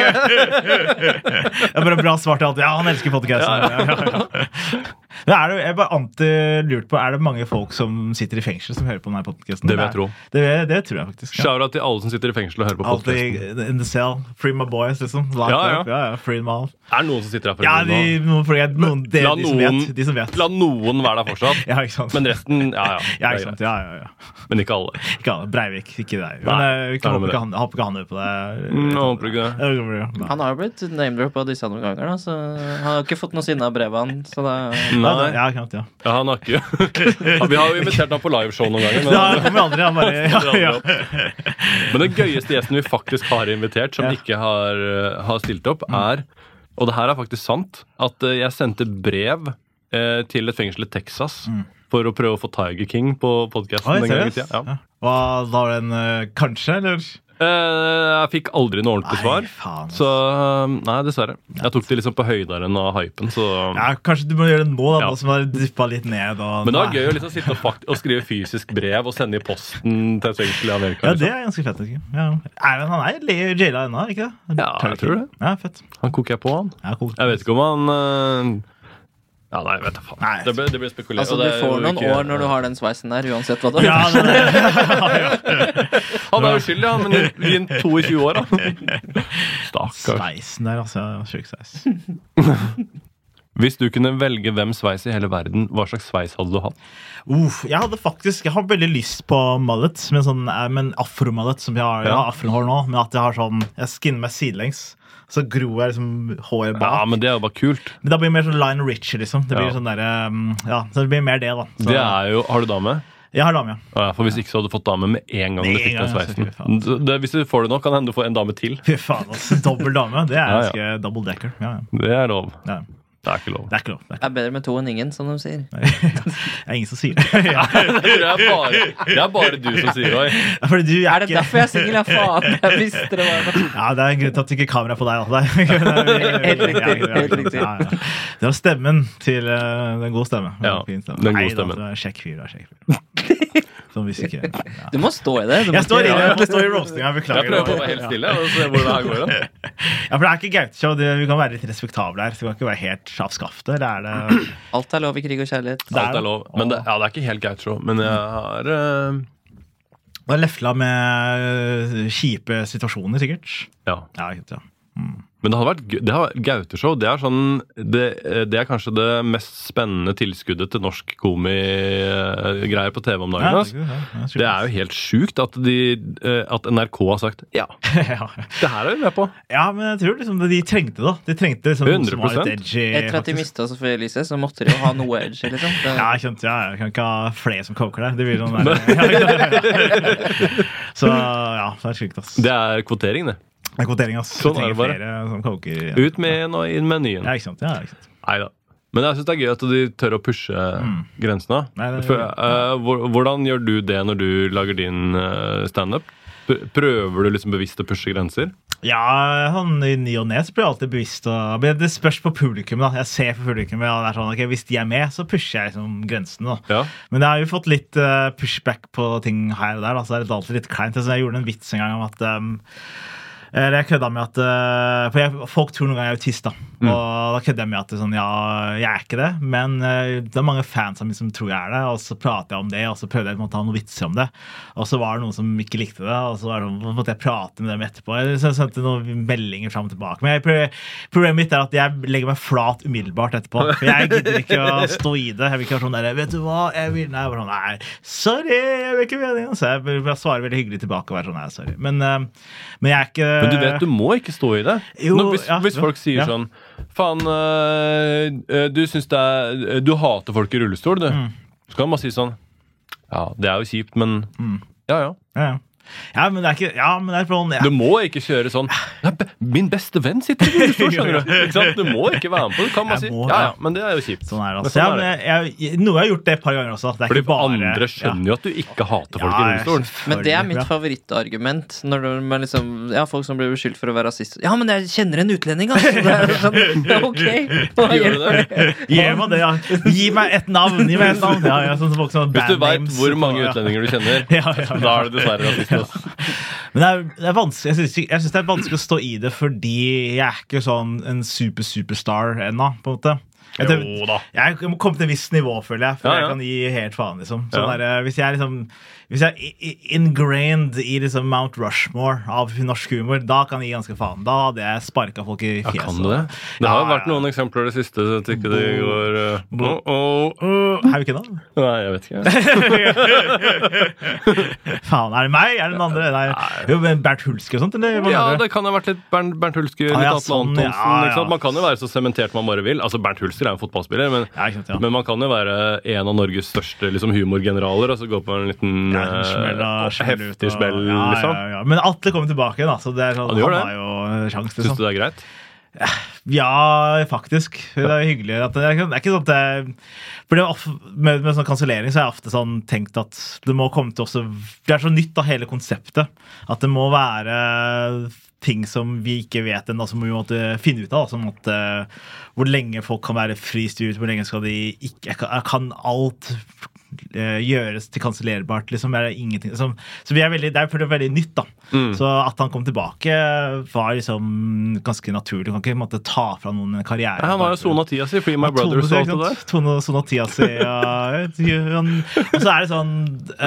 [SPEAKER 2] Det er bare bra svart til alt. Ja, han elsker podcasten. Men jeg bare lurt på, er det mange folk som sitter i fengsel som hører på denne podcasten?
[SPEAKER 1] Det vil jeg tro.
[SPEAKER 2] Det tror jeg faktisk. Ja.
[SPEAKER 1] Shout-out til alle som sitter i fengsel og hører på podcasten.
[SPEAKER 2] Alltid in the cell. Free my boys, liksom.
[SPEAKER 1] Ja.
[SPEAKER 2] Free them all.
[SPEAKER 1] Er det noen som sitter her for
[SPEAKER 2] Ja,
[SPEAKER 1] nå?
[SPEAKER 2] de som vet.
[SPEAKER 1] La noen være der fortsatt.
[SPEAKER 2] Ja, ikke sant.
[SPEAKER 1] Men resten, ja.
[SPEAKER 2] Ja,
[SPEAKER 1] det
[SPEAKER 2] ikke
[SPEAKER 1] er
[SPEAKER 2] sant.
[SPEAKER 1] greit.
[SPEAKER 2] Ja.
[SPEAKER 1] Men ikke alle.
[SPEAKER 2] Ikke alle. Breivik, ikke deg.
[SPEAKER 1] Nei,
[SPEAKER 2] Men jeg
[SPEAKER 1] det er noe
[SPEAKER 2] håper
[SPEAKER 1] med
[SPEAKER 2] ikke han hører på det.
[SPEAKER 1] Jeg håper ikke det.
[SPEAKER 2] Nei.
[SPEAKER 3] Han har jo blitt name-drop av disse noen ganger, da, så han har ikke fått noe sinne av brevet han. Så da
[SPEAKER 1] Nei,
[SPEAKER 2] Ja, ikke sant, ja.
[SPEAKER 1] ja, han har ikke. Ja, vi har jo invitert ham på liveshow noen ganger.
[SPEAKER 2] Ja, han kommer aldri, han bare ja.
[SPEAKER 1] Men den gøyeste gjesten vi faktisk har invitert, som
[SPEAKER 2] Ja.
[SPEAKER 1] ikke har stilt opp, er, og det her er faktisk sant, at jeg sendte brev til et fengsel i Texas for å prøve å få Tiger King på podcasten.
[SPEAKER 2] Oi,
[SPEAKER 1] den gangen i
[SPEAKER 2] seriøst?
[SPEAKER 1] tida. Ja.
[SPEAKER 2] Hva var den kanskje, eller?
[SPEAKER 1] Jeg fikk aldri noe ordentlig svar.
[SPEAKER 2] Nei, faen.
[SPEAKER 1] Så nei, dessverre. Jeg tok det liksom på høydaren av hypen. Så.
[SPEAKER 2] Ja, kanskje du må gjøre det nå, da,
[SPEAKER 1] Ja.
[SPEAKER 2] nå som har dyppet litt ned.
[SPEAKER 1] Men det var gøy å liksom sitte og skrive fysisk brev og sende i posten til et fengsel i Amerika.
[SPEAKER 2] Ja, det
[SPEAKER 1] Liksom.
[SPEAKER 2] er ganske fett. Ikke? Ja. Han er jaila ennå, ikke det?
[SPEAKER 1] Ja, jeg tror det.
[SPEAKER 2] Ja, fett.
[SPEAKER 1] Han koker jeg på, han.
[SPEAKER 2] Ja, cool.
[SPEAKER 1] Jeg vet ikke om han ja, nei, vet jeg faen.
[SPEAKER 2] Nei.
[SPEAKER 1] Det blir spekulert.
[SPEAKER 3] Altså,
[SPEAKER 1] og
[SPEAKER 3] du
[SPEAKER 1] det er
[SPEAKER 3] får
[SPEAKER 1] jo
[SPEAKER 3] noen
[SPEAKER 1] ikke-
[SPEAKER 3] år når du har den sveisen der, uansett hva du
[SPEAKER 2] Ja,
[SPEAKER 3] har.
[SPEAKER 1] Han er uskyldig, han, men i en 22 år, da. Stakkars.
[SPEAKER 2] Sveisen der, altså. Sjuk sveis.
[SPEAKER 1] Hvis du kunne velge hvem sveis i hele verden, hva slags sveis hadde du hatt?
[SPEAKER 2] Jeg har veldig lyst på mullet, men afro-mullet, som jeg har afrohår nå. Men at jeg har sånn, jeg skinner meg sidelengs. Så gror jeg liksom håret bak.
[SPEAKER 1] Ja, men det er jo bare kult.
[SPEAKER 2] Men det blir mer sånn Lionel Richie, liksom. Det blir
[SPEAKER 1] Ja.
[SPEAKER 2] sånn der, så det blir mer det, da. Så,
[SPEAKER 1] Det er jo, har du dame?
[SPEAKER 2] Jeg har dame, ja.
[SPEAKER 1] Ja, for hvis ikke så hadde du fått dame med en gang du
[SPEAKER 2] Med
[SPEAKER 1] fikk
[SPEAKER 2] en
[SPEAKER 1] den
[SPEAKER 2] gang,
[SPEAKER 1] sveisen.
[SPEAKER 2] så
[SPEAKER 1] Hvis du får det nå, kan hende du får en dame til.
[SPEAKER 2] Fy faen, altså. Dobbel dame. Det er
[SPEAKER 1] Ja,
[SPEAKER 2] ganske double decker. Ja.
[SPEAKER 1] Det er lov.
[SPEAKER 2] Det
[SPEAKER 1] Det er ikke lov.
[SPEAKER 2] er ikke lov.
[SPEAKER 3] Det er bedre med to enn ingen, som de sier.
[SPEAKER 2] Det er ingen som sier det.
[SPEAKER 1] Det er bare du som sier det.
[SPEAKER 2] Fordi du
[SPEAKER 3] Er det derfor jeg er singel? Ja, faen! Jeg visste det var noe.
[SPEAKER 2] Ja, det er en grunn til at det ikke er kamera på deg. Da.
[SPEAKER 3] Helt riktig, helt riktig.
[SPEAKER 2] Ja. Det var stemmen til den gode stemme.
[SPEAKER 1] Ja,
[SPEAKER 2] Fin stemme.
[SPEAKER 1] den gode
[SPEAKER 2] Nei,
[SPEAKER 1] stemmen.
[SPEAKER 2] Da, det er kjekk fyr. Det er kjekk fyr. Som hvis ikke ja.
[SPEAKER 3] Du må stå i det. Du må
[SPEAKER 2] Jeg står i
[SPEAKER 3] ikke-
[SPEAKER 2] det. Jeg står i roastinga.
[SPEAKER 1] Jeg
[SPEAKER 2] Beklager.
[SPEAKER 1] prøver å være helt stille og se hvor det her går. Da.
[SPEAKER 2] Ja, for det er ikke Gauteshow. Vi kan være litt respektable her. Så vi kan ikke være helt av skaftet. Eller er det
[SPEAKER 3] Alt er lov i krig og kjærlighet.
[SPEAKER 2] Det er
[SPEAKER 1] Alt er lov. Men det er ikke helt Gautro. Men jeg har
[SPEAKER 2] Det er lefla med kjipe situasjoner, sikkert.
[SPEAKER 1] Ja.
[SPEAKER 2] Ja, ikke sant, ja.
[SPEAKER 1] Men det hadde vært det har, Gauteshow, det er sånn det er kanskje det mest spennende tilskuddet til norsk komigreier på TV om dagen.
[SPEAKER 2] Ja,
[SPEAKER 1] Altså. Det er jo helt sjukt at NRK har sagt ja,
[SPEAKER 2] ja.
[SPEAKER 1] det her er vi med på.
[SPEAKER 2] Ja, men jeg tror liksom de trengte det. De trengte liksom noe som var
[SPEAKER 1] 100%.
[SPEAKER 2] litt edgy.
[SPEAKER 3] Etter at de
[SPEAKER 2] faktisk.
[SPEAKER 3] mista Sofie Elise, så måtte de jo ha noe edge. Liksom.
[SPEAKER 2] Ja, jeg skjønte, ja, jeg kan ikke ha flere som coker der. Det blir sånn der. Så ja, det er sjukt, ass.
[SPEAKER 1] Det er kvotering, det.
[SPEAKER 2] Det er kvotering, ass.
[SPEAKER 1] Sånn
[SPEAKER 2] Vi trenger
[SPEAKER 1] er det bare.
[SPEAKER 2] flere som coker. Ja.
[SPEAKER 1] Ut med en og inn med nyen.
[SPEAKER 2] Ja, ikke sant. Ja, ikke sant.
[SPEAKER 1] Neida. Men jeg syns det er gøy at de tør å pushe grensene.
[SPEAKER 2] Nei, det er-
[SPEAKER 1] For, hvordan gjør du det når du lager din standup? Prøver du liksom bevisst å pushe grenser?
[SPEAKER 2] Ja, sånn i ny og ne så blir jeg alltid bevisst men det spørs på publikum da. Jeg ser på publikum og det sånn, ok, hvis de med så pusher jeg liksom grensen da.
[SPEAKER 1] Ja.
[SPEAKER 2] Men jeg har jo fått litt pushback på ting her og der da, så det alltid litt kleint. Så jeg gjorde en vits en gang om at jeg kødda med at for folk tror noen ganger jeg er autist da. Og da kødde jeg med at sånn, ja, jeg er ikke det, men det mange fans av meg som tror jeg er det, og så prater jeg om det, og så prøvde jeg å ta noen vitser om det, og så var det noen som ikke likte det, og så måtte jeg prate med dem etterpå. Jeg sendte noen meldinger frem og tilbake, men problemet mitt at jeg legger meg flat umiddelbart etterpå, for jeg gidder ikke å stå i det. Jeg vil ikke være sånn der, vet du hva, jeg vil sånn, nei, sorry, jeg vil ikke meningen. Så jeg svarer veldig hyggelig tilbake og være sånn, nei, sorry. Men jeg er ikke...
[SPEAKER 1] Men du vet, du må ikke stå i det.
[SPEAKER 2] Jo,
[SPEAKER 1] hvis folk sier sånn, faen, du hater folk i rullestol, du. Så kan man si sånn, ja, det er jo kjipt, men ja.
[SPEAKER 2] Ja, men det er ikke men det er sånn,
[SPEAKER 1] Du må ikke kjøre sånn min beste venn sitter i rullestol, skjønner du. Ikke sant? Du må ikke være med på det, kan man si. Ja, men det er jo kjipt.
[SPEAKER 2] Sånn er det altså. Noe jeg har gjort det et par ganger også. Det er
[SPEAKER 1] fordi
[SPEAKER 2] ikke bare,
[SPEAKER 1] andre skjønner jo at du ikke hater folk i rullestol.
[SPEAKER 3] Men det er mitt favorittargument når man liksom, folk som blir beskyldt for å være rasist. Ja, men jeg kjenner en utlending, altså. Det er sånn, ja, ok.
[SPEAKER 1] Gjør du det?
[SPEAKER 2] Gi meg det, ja. Gi meg et navn. Ja, sånn folk som
[SPEAKER 1] hvis du vet hvor mange utlendinger du kjenner, da er det dessverre rasist.
[SPEAKER 2] Men det er vanskelig. Jeg synes det er vanskelig å stå i det fordi jeg er ikke sånn en superstar ennå, på en måte. Jeg må komme til et visst nivå, føler jeg, for jeg kan gi helt faen, liksom. Sånn der, hvis jeg er ingrained i liksom Mount Rushmore av norsk humor, da kan jeg gi ganske faen. Da hadde jeg sparket folk i fjeset.
[SPEAKER 1] Kan du det? Det har jo vært noen eksempler det siste, så jeg tykker det går...
[SPEAKER 2] Har vi ikke da?
[SPEAKER 1] Nei, jeg vet ikke.
[SPEAKER 2] Faen, er det meg? Er det den andre? Nei. Jo, men Bernt Hulsker og sånt, eller?
[SPEAKER 1] Ja, det kan ha vært litt Bernt Hulsker, litt Atle Antonsen. Man kan jo være så sementert man bare vil. Altså, Bernt Hulsker er en fotballspiller, men man kan jo være en av Norges største liksom, humorgeneraler, og så gå på en liten heftig smell, liksom.
[SPEAKER 2] Ja. Men Atle kommer tilbake, da, så det er sånn, han har jo sjans, liksom.
[SPEAKER 1] Synes du det er greit?
[SPEAKER 2] Ja, faktisk. Det er hyggelig. Det er ikke sånn at med sånn kansellering så har jeg ofte sånn tenkt at det må komme til også... Det er så nytt da, hele konseptet. At det må være ting som vi ikke vet ennå, som vi måtte finne ut av. Som at, hvor lenge folk kan være fristyrt, hvor lenge skal de ikke... Kan alt gjøres til kansellerbart, liksom, er det ingenting så vi er veldig, det er veldig nytt da. Så at han kom tilbake var liksom ganske naturlig. Du kan ikke måtte ta fra noen karriere.
[SPEAKER 1] Han var jo Sona Tia si, Free My Brothers og alt det der.
[SPEAKER 2] Sona Tia si, og så er det sånn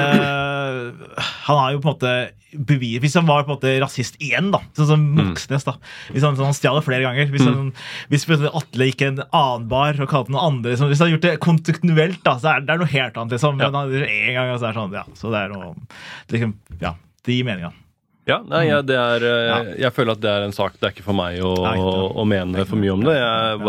[SPEAKER 2] han har jo på en måte bevis, hvis han var på en måte rasist igjen da, sånn som Moxnes da, hvis han stjal det flere ganger, hvis Atle gikk en annen bar og kalte noen andre, hvis han har gjort det kontinuelt da, så er det noe helt annet liksom, men han gjør det en gang og så er det sånn, ja, så det er noe liksom, ja, det gir mening da.
[SPEAKER 1] Ja, nei, jeg føler at det er en sak, det er ikke for meg å mene for mye om det,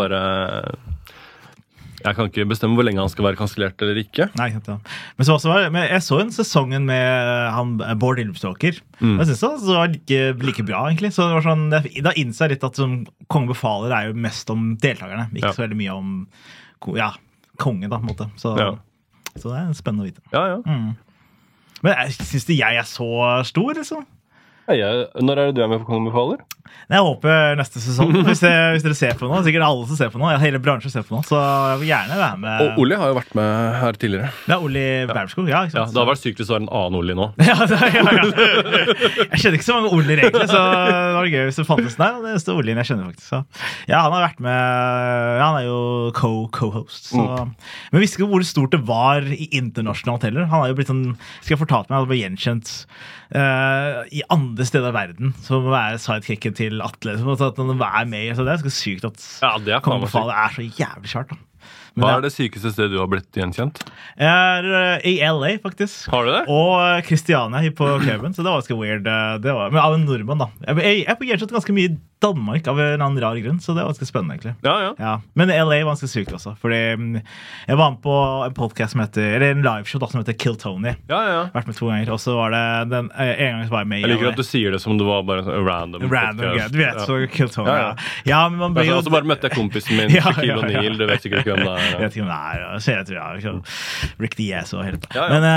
[SPEAKER 1] jeg kan ikke bestemme hvor lenge han skal være kansellert eller ikke. Nei,
[SPEAKER 2] ja. Men jeg så en sesongen med Bård Ylvståker. Jeg synes det var like bra, egentlig. Så det var sånn, da innser jeg litt at Kongen befaler er jo mest om deltakerne, ikke så veldig mye om kongen da, på en måte. Så det er spennende å vite.
[SPEAKER 1] Ja.
[SPEAKER 2] Men synes det jeg er så stor, liksom?
[SPEAKER 1] Når er det du er med på Kongen befaler?
[SPEAKER 2] Jeg håper neste sesong, hvis dere ser på noe. Sikkert alle som ser på noe. Hele bransjen ser på noe, så jeg vil gjerne være med.
[SPEAKER 1] Og Olli har jo vært med her tidligere.
[SPEAKER 2] Ja, Olli Bærmskog, ja.
[SPEAKER 1] Det har vært sykt hvis det var en annen Olli nå.
[SPEAKER 2] Ja. Jeg kjenner ikke så mange Ollier egentlig, så det var gøy hvis det fantes. Nei, det er eneste Ollien jeg kjenner faktisk. Så. Ja, han har vært med, han er jo co-host. Men visste ikke hvor stort det var i internasjonalt heller. Han har jo blitt sånn, skal jeg fortalt meg, han ble gjenkjent i andre steder av verden, som å være sidekicken til Atle, som at han er med, så det er ganske sykt at Kongen befaler er så jævlig kjart da.
[SPEAKER 1] Hva er det sykeste stedet du har blitt gjenkjent?
[SPEAKER 2] I LA, faktisk.
[SPEAKER 1] Har du det?
[SPEAKER 2] Og Christiania på Køben, så det var ganske weird. Men av en nordmann, da. Jeg er på gjenkjent ganske mye i Danmark av en annen rar grunn, så det var ganske spennende, egentlig.
[SPEAKER 1] Ja.
[SPEAKER 2] Men LA var ganske sykt også, fordi jeg var med på en podcast eller en liveshow da, som heter Kill Tony.
[SPEAKER 1] Ja.
[SPEAKER 2] Vært med 2 ganger, og så var det en gang så var jeg med i LA.
[SPEAKER 1] Jeg liker at du sier det som det var bare en random podcast.
[SPEAKER 2] Du vet, så Kill Tony. Ja, men man blir
[SPEAKER 1] jo... Og så bare møtte jeg kompisen min, Shaquille O'Neal, du vet sikkert ikke hvem det er.
[SPEAKER 2] Jeg vet ikke om det jeg tror Rick Diaz og hele det.
[SPEAKER 1] Ja.
[SPEAKER 2] Men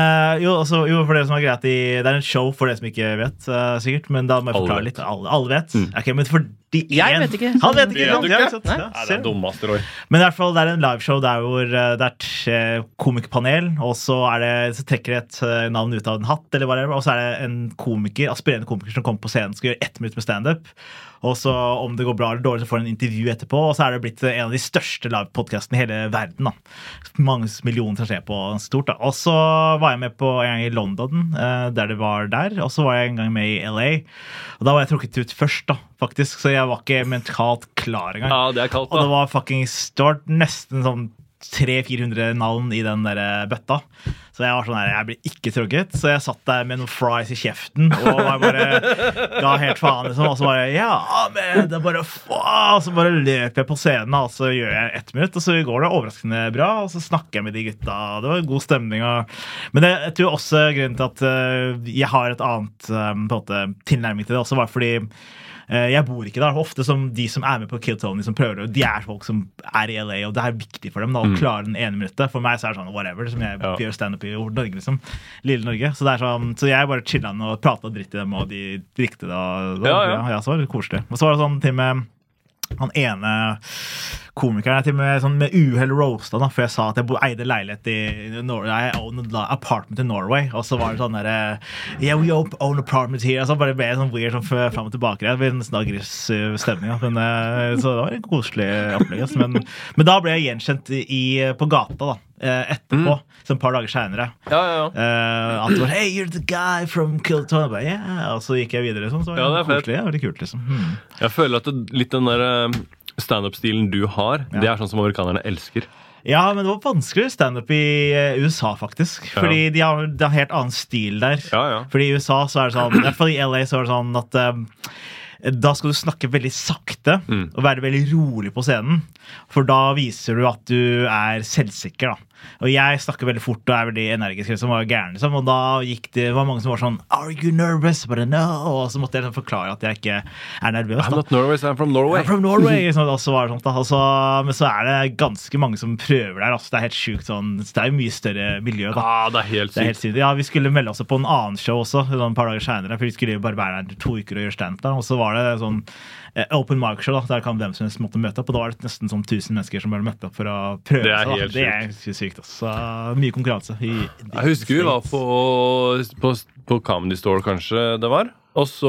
[SPEAKER 2] for det som er greit, det en show for det som ikke vet, sikkert, men da må jeg forklare litt. Alle vet. Ok, men for
[SPEAKER 3] Jeg vet ikke.
[SPEAKER 2] Han vet ikke.
[SPEAKER 1] Vet du ikke?
[SPEAKER 2] Ja,
[SPEAKER 1] Det er dummeste, Roy.
[SPEAKER 2] Men i hvert fall, det en liveshow der hvor det et komikerpanel, og så trekker et navn ut av en hatt, eller hva det og så det en aspirerende komiker som kommer på scenen, skal gjøre 1 minutt med stand-up. Og så om det går bra eller dårlig, så får en intervju etterpå, og så det blitt en av de største livepodcastene i hele verden. Da. Mange millioner som skjer på stort. Da. Og så var jeg med på en gang i London, der det var der, og så var jeg en gang med i LA. Og da var jeg trukket ut først, da, faktisk, så jeg var ikke mentalt klar engang.
[SPEAKER 1] Ja, det kaldt, da.
[SPEAKER 2] Og det var fucking start, nesten sånn 300-400 navn i den der bøtta. Så jeg var sånn her, jeg ble ikke trygget. Så jeg satt der med noen fries i kjeften og jeg bare ga helt faen liksom. Og så bare, men det bare faen. Og så bare løper jeg på scenen, og så gjør jeg 1 minutt, og så går det overraskende bra. Og så snakker jeg med de gutta. Det var god stemning. Men jeg tror også grunnen til at jeg har et annet på en måte, tilnærming til det også var fordi jeg bor ikke der. Ofte som de som med på Kill Tony som prøver, de folk som i LA, og det viktig for dem da, å klare den 1 minuttet. For meg så det sånn, whatever, som jeg gjør stand-up i Norge, liksom. Lille Norge. Så det sånn, så jeg bare chillet og pratet dritt i dem, og de likte det. Så var det koselig. Og så var det sånn til med han ene komikeren til med, sånn, med uheld roasta da, for jeg sa at jeg eide leilighet i Norway, jeg owned apartment i Norway, og så var det sånn der we own apartment here, og så bare ble det sånn weird sånn frem og tilbake, det ble nesten aggressiv stemning da. Men, så det var en koselig opplegg, men da ble jeg gjenkjent på gata da, etterpå, så et par dager senere at det var, hey, you're the guy from Kill Tony, og så gikk jeg videre liksom. Så var det koselig, veldig kult liksom.
[SPEAKER 1] Jeg føler at litt den der stand-up-stilen du har, det sånn som amerikanerne elsker.
[SPEAKER 2] Ja, men det var vanskelig stand-up i USA faktisk, fordi de har en helt annen stil der. Fordi i USA så det sånn, i hvert fall i LA så det sånn at da skal du snakke veldig sakte og være veldig rolig på scenen, for da viser du at du selvsikker da. Og jeg snakker veldig fort og veldig energisk som var gæren liksom, og da var mange som var sånn, are you nervous? But no, og så måtte jeg forklare at jeg ikke nervøs da.
[SPEAKER 1] I'm not nervous, I'm from Norway.
[SPEAKER 2] I'm from Norway, så var det sånt da. Men så det ganske mange som prøver der, altså, det helt sykt sånn, det jo mye større miljø da.
[SPEAKER 1] Det helt sykt.
[SPEAKER 2] Ja, vi skulle melde oss på en annen show også, et par dager senere, for vi skulle bare være der 2 uker og gjøre stand-up da, og så var det sånn open mic show da, der kan hvem som måtte møte opp, og da var det nesten sånn 1000 mennesker som ble møtt opp for å prøve seg. Det sykt altså. Så mye konkurranse.
[SPEAKER 1] Jeg husker vi var på Comedy Store kanskje det var, og så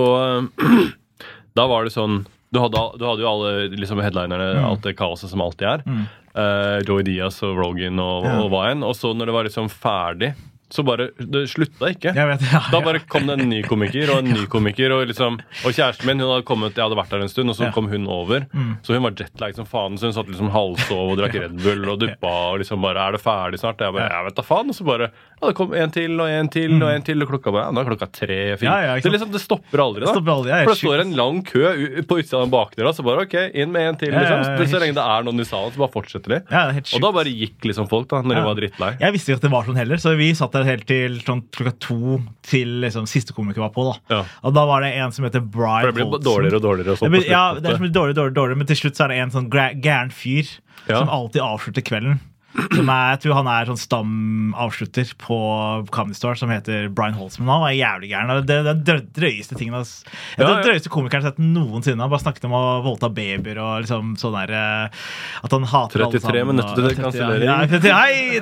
[SPEAKER 1] da var det sånn, du hadde jo alle liksom headlinerne, alt det kaoset som alltid Joey Diaz og Rogan og hva enn, og så når det var liksom ferdig så bare, det slutta ikke. Da bare kom det en ny komiker og en ny komiker, og kjæresten min, hun hadde kommet, jeg hadde vært der en stund, og så kom hun over, så hun var jetlag som faen, så hun satt liksom halvsov og drakk Red Bull og duppa, og liksom bare, det ferdig snart? Jeg bare, jeg vet da faen, og så bare, det kom en til, og en til, og en til, og klokka bare, da klokka 3-4. Det stopper aldri da. For det står en lang kø på utsiden av bakdøra, så bare, ok, inn med en til, liksom. Så lenge det noen i salen, så bare fortsetter de. Og da bare gikk liksom folk da, når de var drittlei.
[SPEAKER 2] Jeg visste ikke at det var sånn heller, så vi satt der helt til sånn, klokka 2 til liksom, siste komiker var på da. Og da var det en som heter Brian Holtzen. For det blir dårligere og dårligere. Det blir dårligere, men til slutt så det en sånn gæren fyr som alltid avslutter kvelden. Jeg tror han sånn stamavslutter på Comedy Store som heter Brian Holtzen. Han var jævlig gæren. Det drøyeste tingen det drøyeste komikeren jeg har sett noensinne. Han bare snakket om å voldta babyer og liksom sånn der at han hater
[SPEAKER 1] 33 minutter til det kansellering.
[SPEAKER 2] Nei!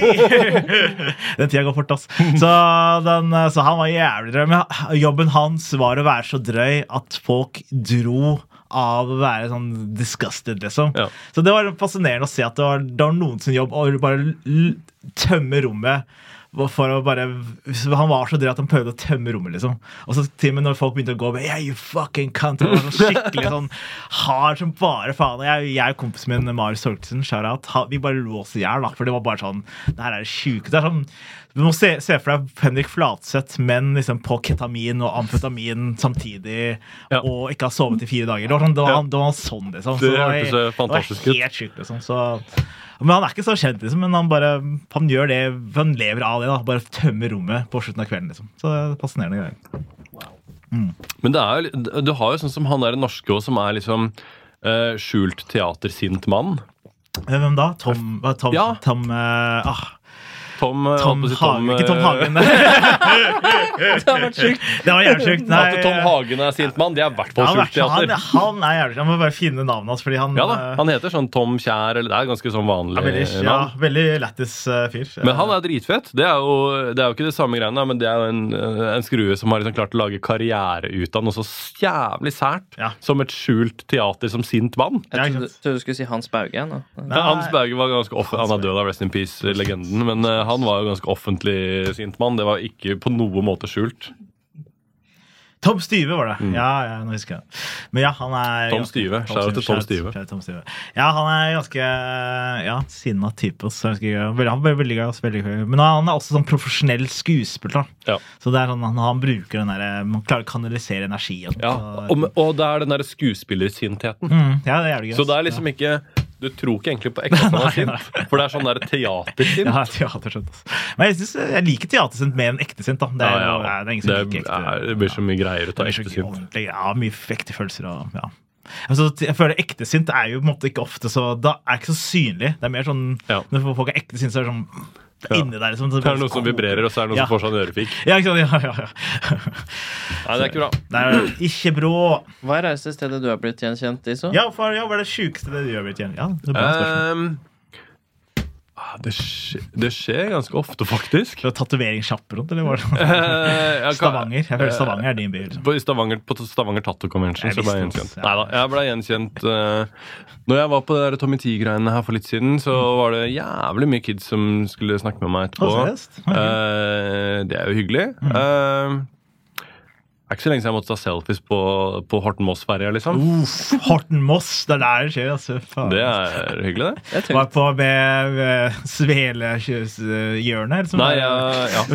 [SPEAKER 2] Den tida går fort, ass. Så han var jævlig drøy. Men jobben hans var å være så drøy at folk dro av å være sånn disgusted liksom. Så det var fascinerende å se at det var noen sin jobb å bare tømme rommet for å bare, han var så drøy at han prøvde å tømme rommet liksom. Og så til og med når folk begynte å gå yeah, you fucking cunt, det var sånn skikkelig sånn hard som bare faen. Jeg og kompisen min Marius Sorksen, shoutout, vi bare låste ihjel da, for det var bare sånn, det her det sjukt. Det sånn, du må se for deg Henrik Fladseth, men liksom på ketamin og amfetamin samtidig, og ikke ha sovet i 4 dager. Det var sånn liksom.
[SPEAKER 1] Det hørtes fantastisk ut.
[SPEAKER 2] Det var helt sykt liksom. Men han ikke så kjent liksom, men han gjør det, han lever av det da, bare tømmer rommet på slutten av kvelden liksom. Så det fascinerende greier.
[SPEAKER 1] Men du har jo sånn som han der norske også, som liksom skjult teatersint mann.
[SPEAKER 2] Hvem da? Tom
[SPEAKER 1] Ja.
[SPEAKER 2] Tom
[SPEAKER 1] Tom
[SPEAKER 2] Hagen. Ikke Tom Hagen.
[SPEAKER 3] Det har vært sjukt.
[SPEAKER 2] Det var jævlig sjukt.
[SPEAKER 1] At Tom Hagen er sint mann, det er i hvert fall sjukt teater.
[SPEAKER 2] Han er jævlig. Jeg må bare finne navnet hans, fordi han
[SPEAKER 1] Ja da, han heter sånn Tom Kjær, eller det er ganske sånn vanlig navn.
[SPEAKER 2] veldig lættis fyr.
[SPEAKER 1] Men han er dritfett. Det er jo ikke det samme greiene, men det er jo en skrue som har liksom klart å lage karriere ut av noe så jævlig sært som et skjult teater som sint mann.
[SPEAKER 3] Jeg trodde du skulle si Hans Bauge.
[SPEAKER 1] Hans Bauge var ganske han er død av Rest in Peace-legenden, men han var jo ganske offentlig sint mann. Det var ikke på noen måte skjult.
[SPEAKER 2] Tom Styve var det. Ja, nå husker jeg. Men ja, han er
[SPEAKER 1] Tom Styve. Shout til Tom Styve.
[SPEAKER 2] Ja, han er ganske sinna type. Han er veldig gøy. Men han er også sånn profesjonell skuespiller.
[SPEAKER 1] Ja.
[SPEAKER 2] Så det er sånn han bruker den der, man klarer å kanalisere energien.
[SPEAKER 1] Ja, og det er den der skuespillersintheten.
[SPEAKER 2] Ja, det er jævlig gøy.
[SPEAKER 1] Så det er liksom ikke du tror ikke egentlig på ekte at han er sint, for det er sånn der teatersint.
[SPEAKER 2] Ja, teatersint. Men jeg liker teatersint mer enn ekte sint. Da. Det er ingen som liker ekte.
[SPEAKER 1] Det blir så mye greier ut av ekte sint.
[SPEAKER 2] Ja, mye ekte følelser. Altså, jeg føler ekte sint er jo på en måte ikke ofte så, da er det ikke så synlig. Det er mer sånn, når folk er ekte sint, så er det sånn inni der liksom,
[SPEAKER 1] det er noe som vibrerer, og så er det noe som får sånn ørefik.
[SPEAKER 2] Ja, ikke sant? Ja.
[SPEAKER 1] Nei, det er ikke bra.
[SPEAKER 2] Det er ikke bra.
[SPEAKER 3] Hva er reiseste stedet du har blitt gjenkjent i så?
[SPEAKER 2] Ja, hva er det sykeste du har blitt gjenkjent? Ja, det er bra spørsmål.
[SPEAKER 1] Det skjer ganske ofte, faktisk.
[SPEAKER 2] Det var tatueringssjapper rundt, eller var det Stavanger? Jeg føler Stavanger er din by. Liksom.
[SPEAKER 1] På Stavanger Tattoo Convention så ble jeg gjenkjent. Neida, jeg ble gjenkjent når jeg var på det der Tommy T-greiene her for litt siden, så var det jævlig mye kids som skulle snakke med meg etterpå. Det er jo hyggelig. Det er ikke så lenge siden jeg måtte ta selfies på Horten-Moss-ferja, liksom.
[SPEAKER 2] Horten-Moss, det er der det skjer, altså. Faen.
[SPEAKER 1] Det er hyggelig, det.
[SPEAKER 2] Var på med Svelehjørnet?
[SPEAKER 1] Nei, ja.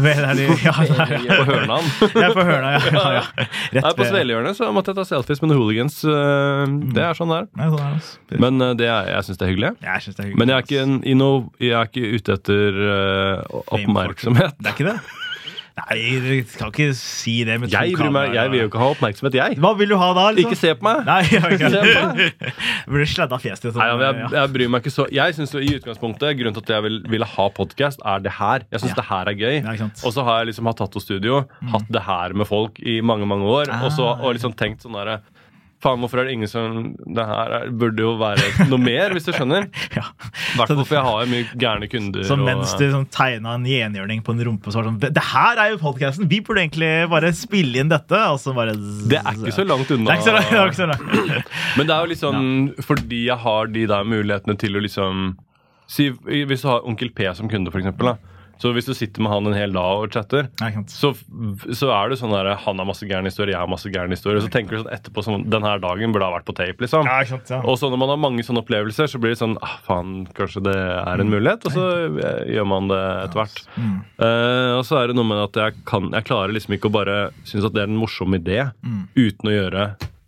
[SPEAKER 1] På Hørnan.
[SPEAKER 2] Ja, på Hørnan, ja.
[SPEAKER 1] Nei, på Svelehjørnet så måtte jeg ta selfies med noen hooligans. Det er sånn der. Men jeg synes det er hyggelig.
[SPEAKER 2] Jeg synes det er hyggelig.
[SPEAKER 1] Men jeg er ikke ute etter oppmerksomhet.
[SPEAKER 2] Det er ikke det? Nei, jeg kan ikke si det med
[SPEAKER 1] jeg vil jo ikke ha oppmerksomhet, jeg.
[SPEAKER 2] Hva vil du ha da? Liksom?
[SPEAKER 1] Ikke se på meg.
[SPEAKER 2] Nei, jeg blir sledd av fjeset.
[SPEAKER 1] Jeg bryr meg ikke så. Jeg synes i utgangspunktet grunnen til at jeg ville ha podcast er det her. Jeg synes det her er gøy. Og så har jeg liksom hatt Tattostudio, hatt det her med folk i mange, mange år, og liksom tenkt sånn der faen, hvorfor er det ingen som det her burde jo være noe mer, hvis du skjønner. Hvertfall for jeg har mye gærne kunder.
[SPEAKER 2] Så mens du sånn, tegnet en gjengjørning på en rumpe, så var det sånn, det her er jo podcasten, vi burde egentlig bare spille inn dette, og så bare
[SPEAKER 1] det er ikke så langt unna.
[SPEAKER 2] Det er ikke så langt.
[SPEAKER 1] Men det er jo liksom fordi jeg har de der mulighetene til å liksom si, hvis du har Onkel P som kunde for eksempel da, så hvis du sitter med han en hel dag og chatter, så er det sånn der, han har masse gærne historier, jeg har masse gærne historier, så tenker du sånn etterpå sånn, denne dagen burde ha vært på tape, liksom. Og så når man har mange sånne opplevelser, så blir det sånn, faen, kanskje det er en mulighet, og så gjør man det etter hvert. Og så er det noe med at jeg klarer liksom ikke å bare synes at det er en morsom idé, uten å gjøre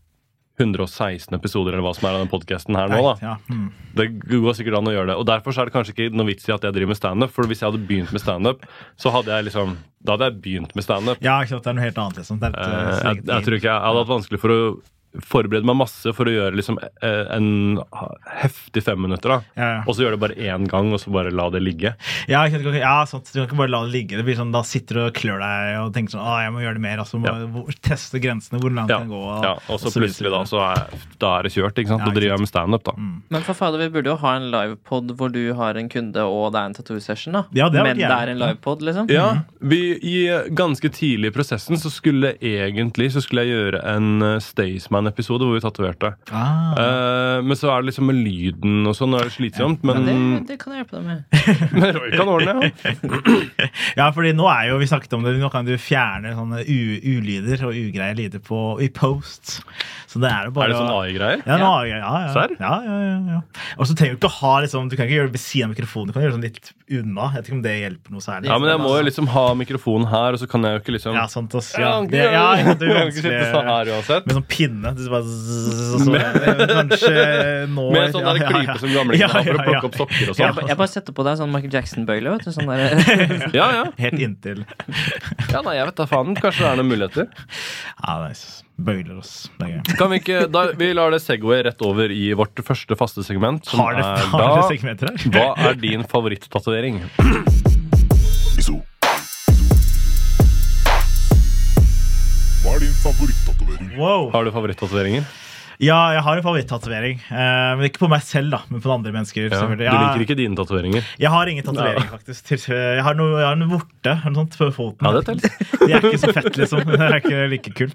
[SPEAKER 1] 116 episoder eller hva som er av den podcasten her nå da. Det går sikkert an å gjøre det. Og derfor så er det kanskje ikke noe vits i at jeg driver med stand-up, for hvis jeg hadde begynt med stand-up, så hadde jeg liksom, da hadde jeg begynt med stand-up.
[SPEAKER 2] Ja, ikke sant, det er noe helt annet liksom.
[SPEAKER 1] Jeg tror ikke jeg hadde hatt vanskelig for å forberede meg masse for å gjøre liksom en heftig 5 minutter da. Og så gjør det bare en gang, og så bare la det ligge. Ja,
[SPEAKER 2] sant. Du kan ikke bare la det ligge. Det blir sånn, da sitter du og klør deg og tenker sånn, jeg må gjøre det mer, og så må teste grensene, hvor langt det kan gå. Og så plutselig da er det kjørt, ikke sant? Da driver jeg med stand-up da.
[SPEAKER 3] Men for fader, vi burde jo ha en livepod hvor du har en kunde, og det er en tattoo-session da. Men det er en livepod, liksom.
[SPEAKER 1] Ja, i ganske tidlig i prosessen så skulle jeg gjøre en Staysman-episode hvor vi tatoverte. Men så er det liksom med lyden og sånn, nå er det slitsomt, men
[SPEAKER 3] det kan jeg hjelpe deg med.
[SPEAKER 1] Men Roy kan ordne,
[SPEAKER 2] ja, fordi nå er jo, vi snakket om det, nå kan du fjerne sånne ulyder og ugreie lyder i post. Så det er jo bare...
[SPEAKER 1] Er det sånn AI-greier?
[SPEAKER 2] Ja, Serr? Ja. Og så trenger du ikke å ha liksom, du kan ikke gjøre det ved siden av mikrofonen, du kan gjøre det sånn litt unna. Jeg vet ikke om det hjelper noe særlig.
[SPEAKER 1] Ja, men jeg må jo liksom ha mikrofonen her, og så kan jeg jo ikke liksom...
[SPEAKER 2] Ja, sant også.
[SPEAKER 1] Du kan ikke sitte sånn her uansett.
[SPEAKER 2] Med sånn pinne, du bare... Kanskje nå...
[SPEAKER 1] Med sånn der klype som gamle for å plukke opp sokker og sånn.
[SPEAKER 3] Jeg bare setter på deg sånn Michael Jackson-bøyle, vet du, sånn der...
[SPEAKER 1] Ja.
[SPEAKER 2] Helt inntil.
[SPEAKER 1] Ja, nei, jeg vet da faen. Kanskje det er noen muligheter.
[SPEAKER 2] Ja, nice. bøyler oss. Det er gøy.
[SPEAKER 1] Kan vi ikke, vi lar det segway rett over i vårt første faste segment, som
[SPEAKER 2] Har det segmenter her?
[SPEAKER 1] Hva er din favoritt-tatovering?
[SPEAKER 4] Hva er din favoritt-tatovering?
[SPEAKER 2] Wow.
[SPEAKER 1] Har du favoritt-tatoveringer?
[SPEAKER 2] Ja, jeg har en favoritt-tatovering. Men ikke på meg selv, da, men på andre mennesker.
[SPEAKER 1] Ja. Du liker ikke dine tatoveringer?
[SPEAKER 2] Jeg har ingen tatovering, faktisk. Jeg har en vorte eller noe sånt på foten.
[SPEAKER 1] Ja, det tels.
[SPEAKER 2] Det er ikke så fett, liksom. Det er ikke like kult.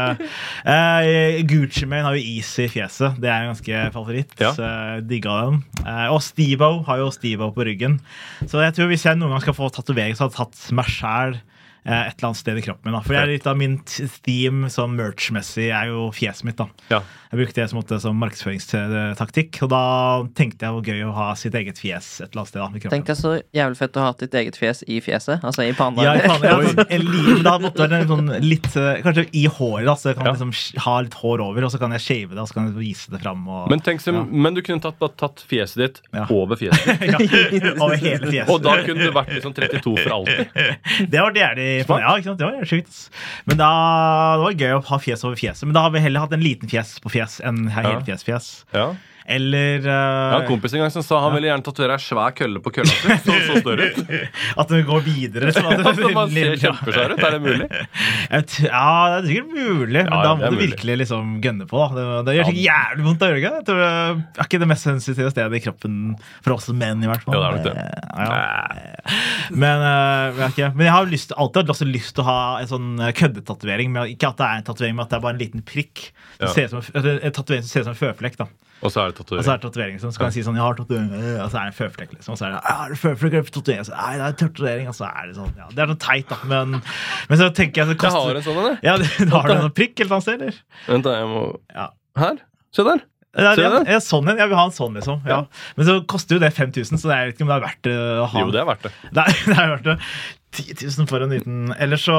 [SPEAKER 2] Gucci Mane har jo Easy i fjeset. Det er en ganske favoritt.
[SPEAKER 1] Ja.
[SPEAKER 2] Digga den. Og Steve-O har jo Steve-O på ryggen. Så jeg tror hvis jeg noen gang skal få tatovering, så har jeg tatt meg selv et eller annet sted i kroppen min. Da. For det er litt av min theme som merch-messig er jo fjeset mitt. Da.
[SPEAKER 1] Ja.
[SPEAKER 2] Jeg brukte det som markedsføringstaktikk, og da tenkte jeg hvor gøy å ha sitt eget fjes et eller annet sted da, i kroppen.
[SPEAKER 3] Tenkte jeg så jævlig fett å ha ditt eget fjes i fjeset, altså i panna.
[SPEAKER 2] Ja, i panna. Da måtte det være sånn litt, kanskje i håret, da, så jeg kan liksom ha litt hår over, og så kan jeg shave det, og så kan jeg vise det frem. Og,
[SPEAKER 1] men du kunne tatt fjeset ditt over fjeset.
[SPEAKER 2] Ja, over hele fjeset.
[SPEAKER 1] Og da kunne du vært liksom 32 for alltid.
[SPEAKER 2] Det var jævlig. Ja, ikke sant? Det var sjukt. Men det var gøy å ha fjes over fjeset. Men da har vi heller hatt en liten fjes på fjes enn helt fjes.
[SPEAKER 1] Ja.
[SPEAKER 2] Eller
[SPEAKER 1] en kompis en gang som sa han ville gjerne tatovere en svær kølle på kølla si. Så større ut.
[SPEAKER 2] At den går videre.
[SPEAKER 1] At man ser kjempeskjær ut. Er det mulig?
[SPEAKER 2] Ja, det er sikkert mulig, men da må du virkelig liksom gønne på. Da. Det gjør ikke jævlig vondt å gjøre. Det er ikke det mest sensitive stedet i kroppen for oss menn, i hvert fall.
[SPEAKER 1] Ja, det er
[SPEAKER 2] Men jeg har alltid hatt lyst til å ha en sånn køddetatovering. Ikke at det er en tatovering, men at det er bare en liten prikk. En tatovering som ser ut som en føflekk, da.
[SPEAKER 1] Og så er det tatovering.
[SPEAKER 2] Og så er det tatovering, så kan jeg si sånn, jeg har tatovering, og så er det en føflekk, liksom. Og så er det, er det føflekk eller tatovering? Nei, det er tatovering, og så er det sånn, ja. Det er sånn teit, da, men så tenker jeg, det koster...
[SPEAKER 1] Jeg har en sånn, eller?
[SPEAKER 2] Ja, har du en prikk, eller noe sted, eller?
[SPEAKER 1] Vent da, jeg må... Her? Se der.
[SPEAKER 2] Ja, sånn en. Jeg vil ha en sånn, liksom. Ja. Men så koster jo det 5 000, så det er ikke om det er verdt det å ha.
[SPEAKER 1] Jo, det er verdt det.
[SPEAKER 2] Det er verdt det. 10 000 for en liten... Ellers så...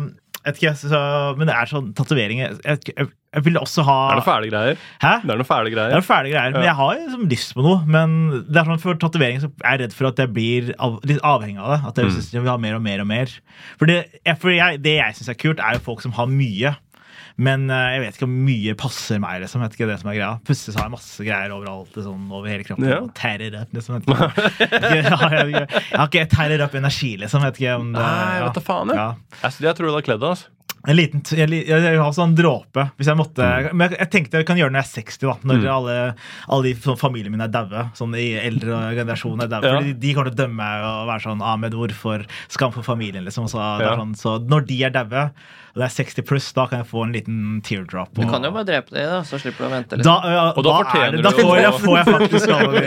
[SPEAKER 2] men det er sånn tatoveringer. Jeg vil også ha...
[SPEAKER 1] Er det fæle greier?
[SPEAKER 2] Hæ?
[SPEAKER 1] Det er noen fæle greier.
[SPEAKER 2] Det er fæle greier, men jeg har liksom lyst på noe. Men det er sånn for tatovering så er jeg redd for at jeg blir litt avhengig av det. At jeg synes jeg vil ha mer og mer og mer. For det jeg synes er kult, er jo folk som har mye. Men jeg vet ikke om mye passer meg, liksom. Jeg vet ikke det som er greia. Plutselig så har jeg masse greier overalt, liksom, over hele kroppen. Og terrer opp, liksom. Jeg har ikke terrer opp energi, liksom. Jeg vet ikke om det...
[SPEAKER 1] Nei, vet du faen, jeg tror du hadde kledd det, altså.
[SPEAKER 2] Jeg har sånn dråpe hvis jeg måtte, men jeg tenkte jeg kan gjøre det når jeg er 60 da, når alle de familien min er døve, sånn i eldre generasjoner er døve, fordi de kommer til å dømme meg og være sånn, Ahmed, hvorfor skam for familien, liksom, så, sånn, så når de er døve og det er 60 pluss, da kan jeg få en liten teardrop.
[SPEAKER 3] Du kan jo bare drepe det da, så slipper du å vente litt.
[SPEAKER 1] Og da fortjener du
[SPEAKER 2] da får jeg faktisk nå er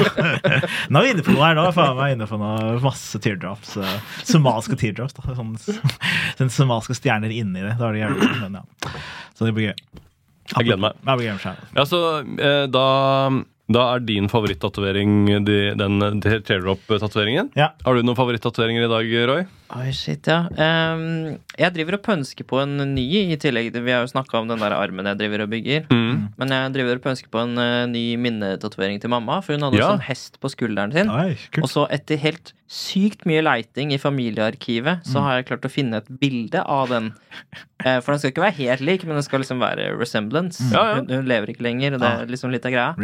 [SPEAKER 2] vi inne på noe her, da er jeg inne på noe masse teardrops, somalske teardrops da, sånn somalske stjerner inne i det, da er det jævlig, men ja, så det blir gøy.
[SPEAKER 1] Jeg gleder meg. Ja, så da er din favoritt-tatovering den teardrop-tatoveringen.
[SPEAKER 2] Ja.
[SPEAKER 1] Har du noen favoritt-tatoveringer i dag, Roy?
[SPEAKER 3] Oi, shit, ja. Jeg driver og pønsker på en ny, i tillegg. Vi har jo snakket om den der armen jeg driver og bygger. Men jeg driver og pønsker på en ny minnetatovering til mamma, for hun hadde også en hest på skulderen sin. Og så etter helt sykt mye leiting i familiearkivet, så har jeg klart å finne et bilde av den. For den skal ikke være helt lik, men den skal liksom være resemblance. Hun lever ikke lenger, og det er liksom litt av greia.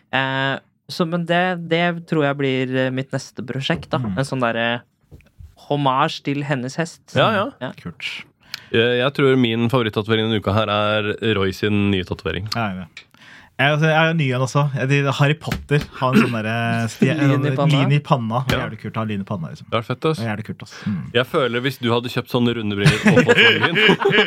[SPEAKER 3] Men det tror jeg blir mitt neste prosjekt, da. En sånn der hommage til hennes hest.
[SPEAKER 1] Ja. Kult. Jeg tror min favoritt-tatovering denne uka her er Roy sin nye tatovering.
[SPEAKER 2] Jeg er ny igjen også. Harry Potter har en sånn der lin i panna. Det er jævlig kult å ha lin i panna, liksom.
[SPEAKER 1] Det er fett, ass.
[SPEAKER 2] Det er jævlig kult, ass.
[SPEAKER 1] Jeg føler hvis du hadde kjøpt sånne runde briller på tatoveringen,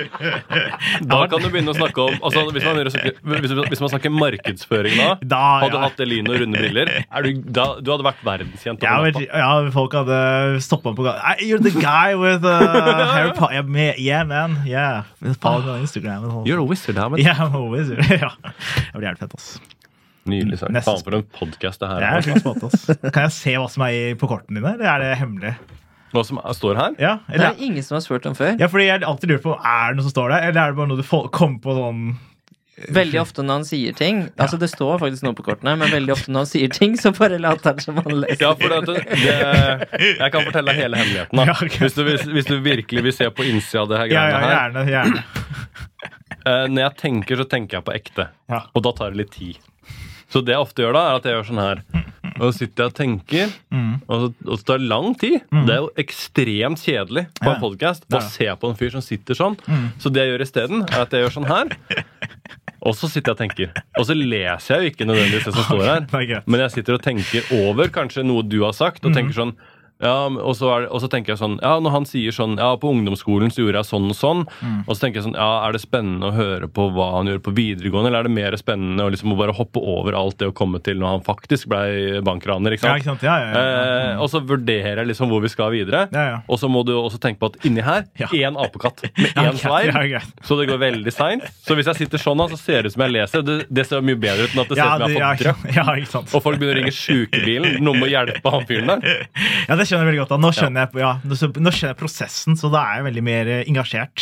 [SPEAKER 1] da kan du begynne å snakke om, altså hvis man snakker markedsføring da, hadde du hatt det lin og runde briller, du hadde vært verdenskjent.
[SPEAKER 2] Ja, folk hadde stoppet på gang. You're the guy with Harry Potter. Yeah, man. Yeah. Follow me on Instagram.
[SPEAKER 1] You're a wizard, man.
[SPEAKER 2] Yeah, I'm a wizard. Ja. Det blir fett, ass.
[SPEAKER 1] Nydelig sagt. Faen for en podcast det her.
[SPEAKER 2] Kan jeg se hva som er på kortene dine, eller er det hemmelig?
[SPEAKER 1] Hva som står her?
[SPEAKER 2] Ja,
[SPEAKER 3] det er ingen som har spurt om før.
[SPEAKER 2] Ja, fordi jeg alltid lurer på, er det noe som står der, eller er det bare noe du kommer på sånn...
[SPEAKER 3] Veldig ofte når han sier ting, altså det står faktisk noe på kortene, men veldig ofte når han sier ting, så bare later han som han leser.
[SPEAKER 1] Ja, for jeg kan fortelle deg hele hemmeligheten da. Hvis du virkelig vil se på innsida av det her greiene her.
[SPEAKER 2] Gjerne.
[SPEAKER 1] Når jeg tenker, så tenker jeg på ekte.
[SPEAKER 2] Ja.
[SPEAKER 1] Og da tar det litt tid. Så det jeg ofte gjør da, er at jeg gjør sånn her. Og så sitter jeg og tenker, og så tar det lang tid. Det er jo ekstremt kjedelig på en podcast å se på en fyr som sitter sånn. Så det jeg gjør i stedet, er at jeg gjør sånn her. Og så sitter jeg og tenker. Og så leser jeg jo ikke nødvendigvis det som står her. Men jeg sitter og tenker over kanskje noe du har sagt, og tenker sånn, ja, og så tenker jeg sånn, ja, når han sier sånn, ja, på ungdomsskolen så gjorde jeg sånn og sånn, og så tenker jeg sånn, ja, er det spennende å høre på hva han gjør på videregående, eller er det mer spennende å liksom bare hoppe over alt det å komme til når han faktisk ble bankraner, ikke sant?
[SPEAKER 2] Ja, ikke sant? Ja.
[SPEAKER 1] Og så vurderer jeg liksom hvor vi skal videre, og så må du også tenke på at inni her, en apekatt med en sveig, så det går veldig sent. Så hvis jeg sitter sånn, så ser det ut som jeg leser, det ser mye bedre ut enn at det ser ut som jeg har fått drøm. Og folk begynner å ringe sykebilen, noen må hjelpe han fyren der.
[SPEAKER 2] Ja, det skjønner jeg veldig godt. Nå skjønner jeg prosessen, så da er jeg veldig mer engasjert.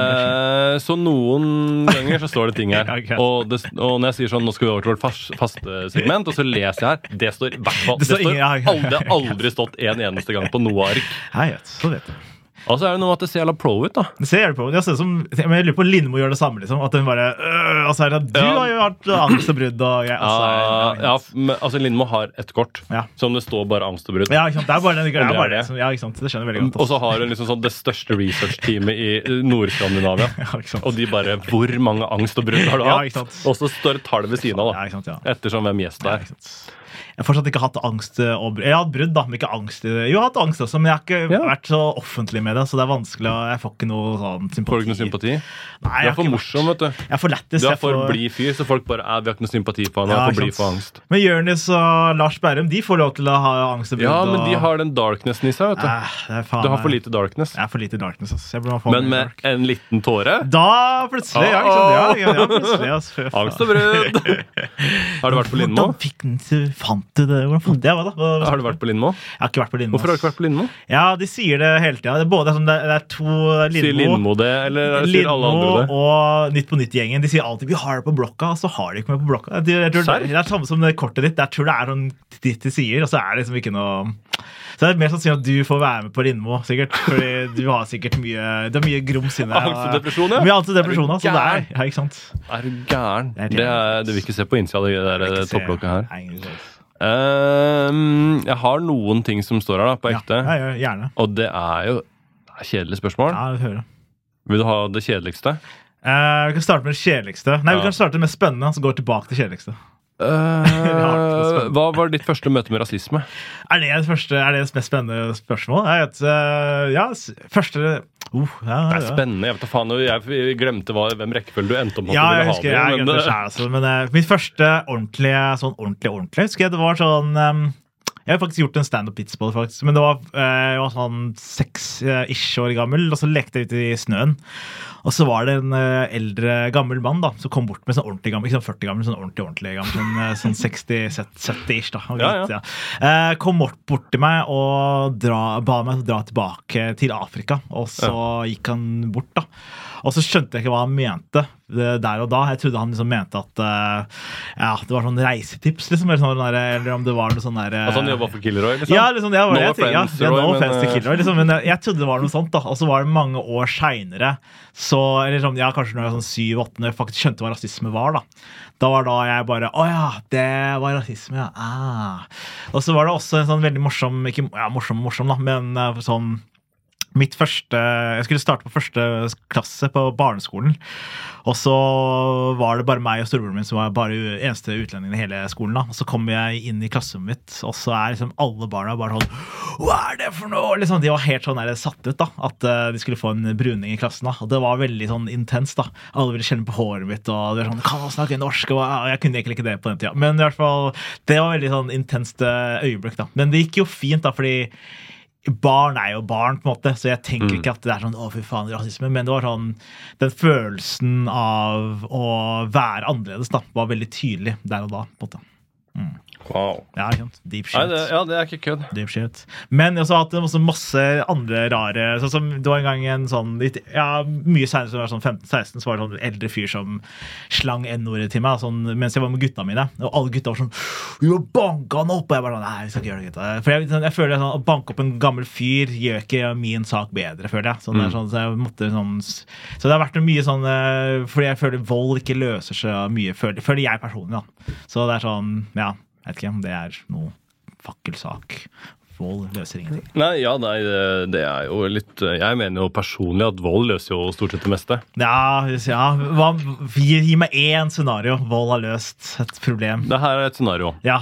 [SPEAKER 1] Så noen ganger så står det ting her. Og når jeg sier sånn, nå skal vi over til vårt faste segment, og så leser jeg her, det står i hvert fall. Det har aldri stått en eneste gang på noe ark.
[SPEAKER 2] Nei, så vet du.
[SPEAKER 1] Og så er det noe at det ser jævla pro ut, da.
[SPEAKER 2] Det ser jævla pro ut. Jeg lurer på Lindmo gjør det samme, liksom. At den bare altså er det, du har jo hatt angst og brudd og
[SPEAKER 1] altså Lindmo har et kort som det står bare angst og brudd.
[SPEAKER 2] Ja, ikke sant. Det er bare det. Ja, ikke sant. Det skjønner jeg veldig godt.
[SPEAKER 1] Og så har hun liksom sånn det største research-teamet i Nord-Skandinavia. Og de bare, hvor mange angst og brudd har du hatt? Og så står det tall ved siden av, da. Ettersom hvem gjest det er.
[SPEAKER 2] Jeg har fortsatt ikke hatt angst og jeg har hatt brudd da, men ikke angst. Jeg har hatt angst også, men jeg har ikke vært så offentlig med det, så det er vanskelig, og jeg får ikke noe sånn sympati.
[SPEAKER 1] Får du ikke noe sympati?
[SPEAKER 2] Nei,
[SPEAKER 1] du er for morsom, vet du.
[SPEAKER 2] Jeg er for lettest.
[SPEAKER 1] Du er for blid fyr, så folk bare, vi har ikke noe sympati på han, han er for blid for angst.
[SPEAKER 2] Men Jørnis og Lars Berrum, de får lov til å ha angst og brudd.
[SPEAKER 1] Ja, men de har den darknessen i seg, vet du. Du har for lite darkness.
[SPEAKER 2] Jeg er for lite darkness, altså.
[SPEAKER 1] Men med en liten tåre?
[SPEAKER 2] Da, plutselig, ja, plutselig.
[SPEAKER 1] Angst og brudd. Har du vært på Lindmo?
[SPEAKER 2] Hvordan fant du det?
[SPEAKER 1] Har du vært på Lindmo?
[SPEAKER 2] Jeg har ikke vært på Lindmo.
[SPEAKER 1] Hvorfor har du ikke vært på Lindmo?
[SPEAKER 2] Ja, de sier det hele tiden. Det er to Lindmo.
[SPEAKER 1] Sier Lindmo det, eller sier alle andre det?
[SPEAKER 2] Lindmo og Nytt på Nytt-gjengen. De sier alltid, vi har det på blokka, og så har de ikke med på blokka. Det er samme som det kortet ditt. Jeg tror det er sånn ditt de sier, og så er det liksom ikke noe... Så det er mer sannsynlig at du får være med på Lindmo, sikkert. Fordi du har sikkert mye grums inne.
[SPEAKER 1] Angst og depresjon, ja.
[SPEAKER 2] Mye angst og depresjon, så det er, ja, ikke sant?
[SPEAKER 1] Er du gæren? Det vil ikke se på innsida av det topplokket her.
[SPEAKER 2] Nei,
[SPEAKER 1] jeg har noen ting som står her da, på ekte.
[SPEAKER 2] Ja, gjerne.
[SPEAKER 1] Og det er jo kjedelig spørsmål.
[SPEAKER 2] Ja, jeg hører.
[SPEAKER 1] Vil du ha det kjedeligste?
[SPEAKER 2] Vi kan starte med det kjedeligste. Nei, vi kan starte med spennende, så går vi tilbake til kjedeligste.
[SPEAKER 1] Hva var ditt første møte med rasisme?
[SPEAKER 2] Er det det mest spennende spørsmål? Første... det er
[SPEAKER 1] spennende, jeg vet da faen. Jeg glemte hvem rekkefølge du endte om.
[SPEAKER 2] Ja, jeg husker, jeg glemte det selv altså. Men mitt første ordentlig husker jeg det var sånn jeg har faktisk gjort en stand-up-vits på det faktisk. Men det var, jeg var sånn 6-ish år gammel, og så lekte jeg ut i snøen. Og så var det en eldre gammel mann da, som kom bort med sånn ordentlig gammel, ikke sånn 40 gammel, sånn ordentlig gammel, sånn 60-70-ish da. Kom bort til meg og ba meg å dra tilbake til Afrika, og så gikk han bort da. Og så skjønte jeg ikke hva han mente der og da. Jeg trodde han liksom mente at det var sånn reisetips, liksom, eller om det var noe sånn der...
[SPEAKER 1] Altså han jobbet for Kilroy, liksom?
[SPEAKER 2] Ja, liksom, no offense til Kilroy, liksom, men jeg trodde det var noe sånt da. Og så var det mange år senere, så, eller sånn, kanskje når jeg var sånn 7-8, når jeg faktisk skjønte hva rasisme var da. Da var da jeg bare, det var rasisme, ja. Og så var det også en sånn veldig morsom, ikke morsom da, men sånn, jeg skulle starte på første klasse på barneskolen, og så var det bare meg og storebroren min som var bare eneste utlendingen i hele skolen da. Og så kom jeg inn i klasserommet mitt, og så er liksom alle barna bare sånn, hva er det for noe? Liksom, de var helt sånn satt ut da, at de skulle få en bruning i klassen da, og det var veldig sånn intens da. Alle ville kjenne på håret mitt, og det var sånn, kan man snakke norsk? Og jeg kunne egentlig ikke det på den tiden, men i hvert fall, det var veldig sånn intenst øyeblikk da. Men det gikk jo fint da, fordi barn er jo barn på en måte, så jeg tenker ikke at det er sånn, fy faen, rasisme, men det var sånn, den følelsen av å være annerledes da, var veldig tydelig der og da, på en måte.
[SPEAKER 1] Wow.
[SPEAKER 2] Ja, ikke sant? Deep shit.
[SPEAKER 1] Nei, det er ikke kødd.
[SPEAKER 2] Deep shit. Men jeg har også hatt også masse andre rare sånn som det var en gang en sånn mye senere, som var sånn 15-16, så var det sånn eldre fyr som slang n-ordet til meg sånn, mens jeg var med gutta mine. Og alle gutta var sånn vi må banke han opp! Og jeg bare sånn, nei, vi skal ikke gjøre det, gutta. For jeg føler sånn, å banke opp en gammel fyr gjør ikke min sak bedre, føler jeg. Sånn, sånn, så jeg måtte sånn så det har vært mye sånn fordi jeg føler vold ikke løser så mye, føler jeg personlig da. Så det er sånn, ja, jeg vet ikke om det er noe fakkelsak. Vold løser ingenting.
[SPEAKER 1] Nei, det er jo litt jeg mener jo personlig at vold løser jo stort sett det meste.
[SPEAKER 2] Ja. Gi meg én scenario. Vold har løst et problem.
[SPEAKER 1] Det her er et scenario.
[SPEAKER 2] Ja.